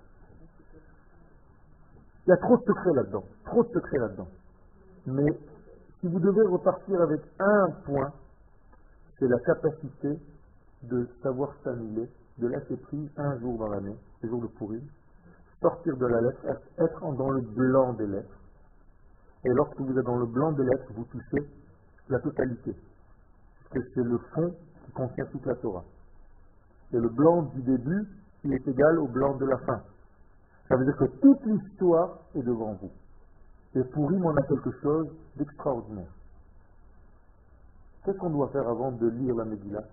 Il y a trop de secrets là-dedans, trop de secrets là-dedans. Mais si vous devez repartir avec un point, c'est la capacité de savoir s'annuler, de lâcher prise un jour dans l'année, le jour de Purim, sortir de la lettre, être dans le blanc des lettres. Et lorsque vous êtes dans le blanc des lettres, vous touchez la totalité. Parce que c'est le fond qui contient toute la Torah. C'est le blanc du début qui est égal au blanc de la fin. Ça veut dire que toute l'histoire est devant vous. Et pour Purim, on a quelque chose d'extraordinaire. Qu'est-ce qu'on doit faire avant de lire la Megillah?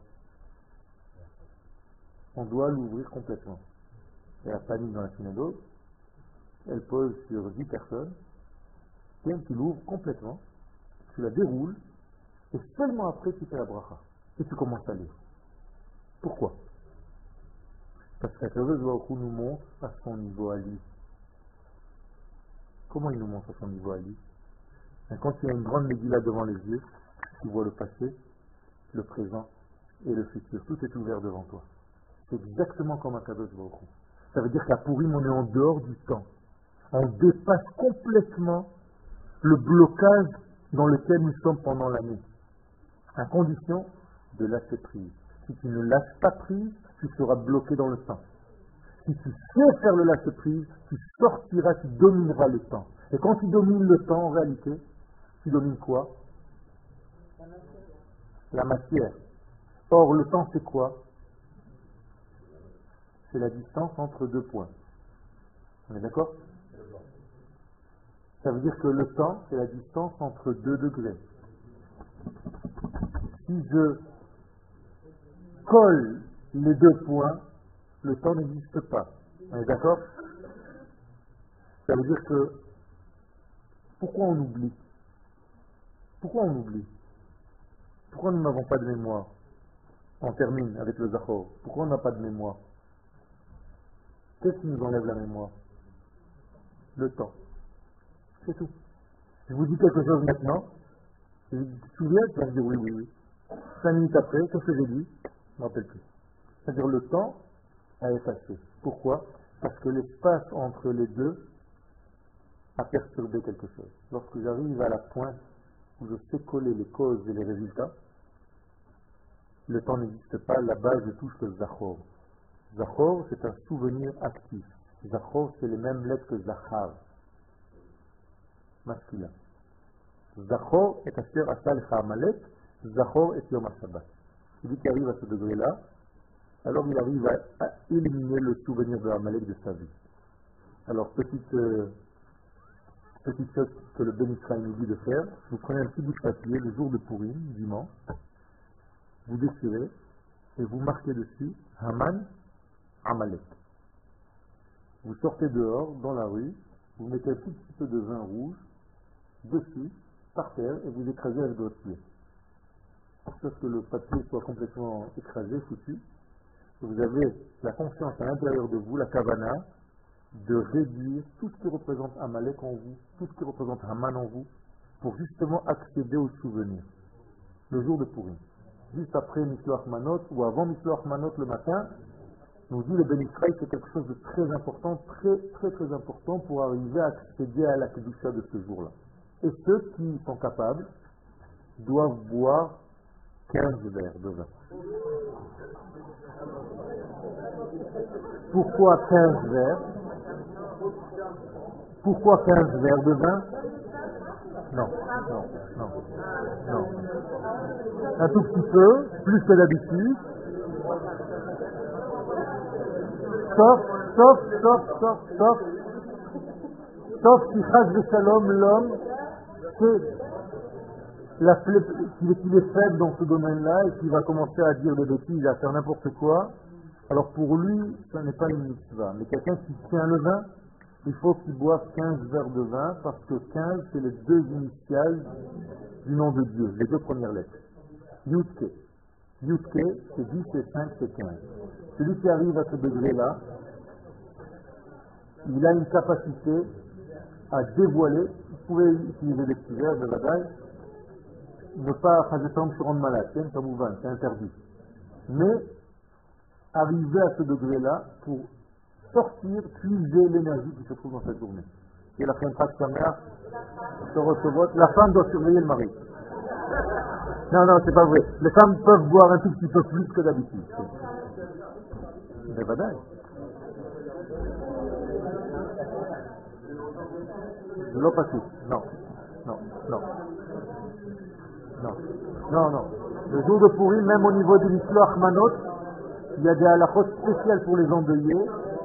On doit l'ouvrir complètement. Il y a la famille dans la synagogue, elle pose sur dix personnes, et tu l'ouvres complètement, tu la déroules, et seulement après tu fais la bracha. Et tu commences à lire. Pourquoi? Parce qu'Akadosh Baruch Hu nous montre à son niveau à lui. Comment il nous montre à son niveau à lui? Et quand il y a une grande Megillah devant les yeux, tu vois le passé, le présent et le futur. Tout est ouvert devant toi. C'est exactement comme Akadosh Baruch Hu. Ça veut dire qu'à Purim, on est en dehors du temps. On dépasse complètement le blocage dans lequel nous sommes pendant l'année. À condition de lâcher prise. Si tu ne lâches pas prise, tu seras bloqué dans le temps. Si tu sais faire le lâcher prise, tu sortiras, tu domineras le temps. Et quand tu domines le temps, en réalité, tu domines quoi? La matière. Or, le temps, c'est quoi? C'est la distance entre deux points. On est d'accord? Ça veut dire que le temps, c'est la distance entre deux degrés. Si je colle les deux points, le temps n'existe pas. On est d'accord? Ça veut dire que pourquoi on oublie? Pourquoi on oublie? Pourquoi nous n'avons pas de mémoire? On termine avec le Zachor. Pourquoi on n'a pas de mémoire? Qu'est-ce qui nous enlève la mémoire? Le temps. C'est tout. Je vous dis quelque chose maintenant. Je vous dis, tu te souviens? Tu vas me dire oui, oui, oui. Cinq minutes après, qu'est-ce que j'ai dit? Je ne me rappelle plus. C'est-à-dire le temps a effacé. Pourquoi? Parce que l'espace entre les deux a perturbé quelque chose. Lorsque j'arrive à la pointe où je sais coller les causes et les résultats, le temps n'existe pas. Là-bas, je touche le Zachor. Zachor, c'est un souvenir actif. Zachor, c'est les mêmes lettres que Zachar. Masculin. Zachor est Asher Asal Amalek. Zachor est Yom HaShabbat. Celui qui arrive à ce degré-là, alors il arrive à, à éliminer le souvenir de Amalek de sa vie. Alors, petite, euh, petite chose que le Ben Israël nous dit de faire, vous prenez un petit bout de papier le jour de Purim, dimanche, vous déchirez et vous marquez dessus Haman, Amalek. Vous sortez dehors, dans la rue, vous mettez un tout petit peu de vin rouge dessus, par terre, et vous écrasez avec votre pied. Pour que le papier soit complètement écrasé, foutu. vous avez la conscience à l'intérieur de vous, la kavana, de réduire tout ce qui représente Amalek en vous, tout ce qui représente Haman en vous, pour justement accéder au souvenir. Le jour de Purim. Juste après Mishloach Manot, ou avant Mishloach Manot le matin, nous dit le Ben Israël, c'est quelque chose de très important, très très très important pour arriver à accéder à la Kedusha de ce jour-là. Et ceux qui sont capables doivent boire quinze verres de vin. Pourquoi quinze verres? Pourquoi quinze verres de vin? Non, non, non, non. Un tout petit peu, plus que d'habitude. Sauf, sauf, sauf, sauf, sauf, sauf si Chas V'Shalom, l'homme, c'est la, qu'il est, qu'il est faible dans ce domaine-là et qu'il va commencer à dire des bêtises, à faire n'importe quoi. Alors pour lui, ça n'est pas une mitzvah. Mais quelqu'un qui tient le vin, il faut qu'il boive quinze verres de vin, parce que quinze, c'est les deux initiales du nom de Dieu, les deux premières lettres. Yudke. Yudke, c'est dix, c'est cinq, c'est quinze. Celui qui arrive à ce degré-là, il a une capacité à dévoiler, vous pouvez utiliser des petits verres de la dalle, ne pas Chazétam se rendre malade, c'est un c'est interdit. Mais arriver à ce degré-là pour sortir, puiser l'énergie qui se trouve dans cette journée. Et la fin de sa mère se recevoir, la femme doit surveiller le mari. Non, non, c'est pas vrai. Les femmes peuvent boire un tout petit peu plus que d'habitude. Mais badai. Je l'ai pas tout. Non, non, non. Non, non, non. Le jour de Purim, même au niveau du Mishloach Manot, il y a des halachot spéciales pour les endeuillés.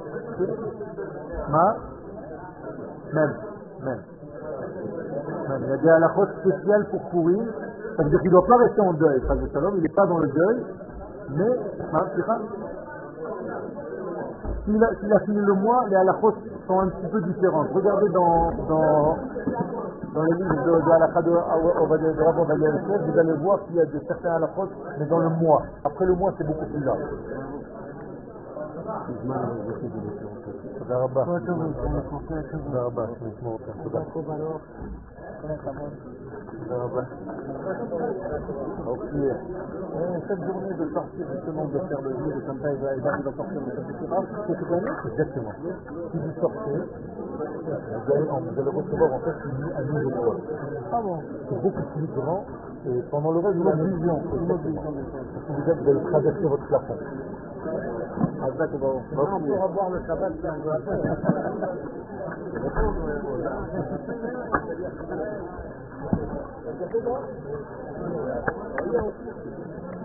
Ma Même, même. Même. Il y a des halachot spéciales pour Purim. Ça veut dire qu'il ne doit pas rester en deuil. Il n'est pas dans le deuil. Mais, s'il a, s'il a fini le mois, les halachot sont un petit peu différentes. Regardez dans, dans, dans les livres de, de halakha de, de, de Rabbi Ovadia Yosef, vous allez voir qu'il y a de certains halachot, mais dans le mois. Après le mois, c'est beaucoup plus large. תודה רבה. תודה רבה, שנשמור אותך. תודה. תודה רבה. Ok. Cette journée de sortir justement de faire le livre, comme ça, il va arriver à sortir de cette équipe. C'est tout gagné? Exactement. Si vous sortez, vous allez, vous allez recevoir en fait un nouveau poids. Ah bon? C'est beaucoup plus grand et pendant le reste de la vision, vous êtes de traverser votre plafond. Ah, d'accord. On pourra voir le Shabbat si on veut.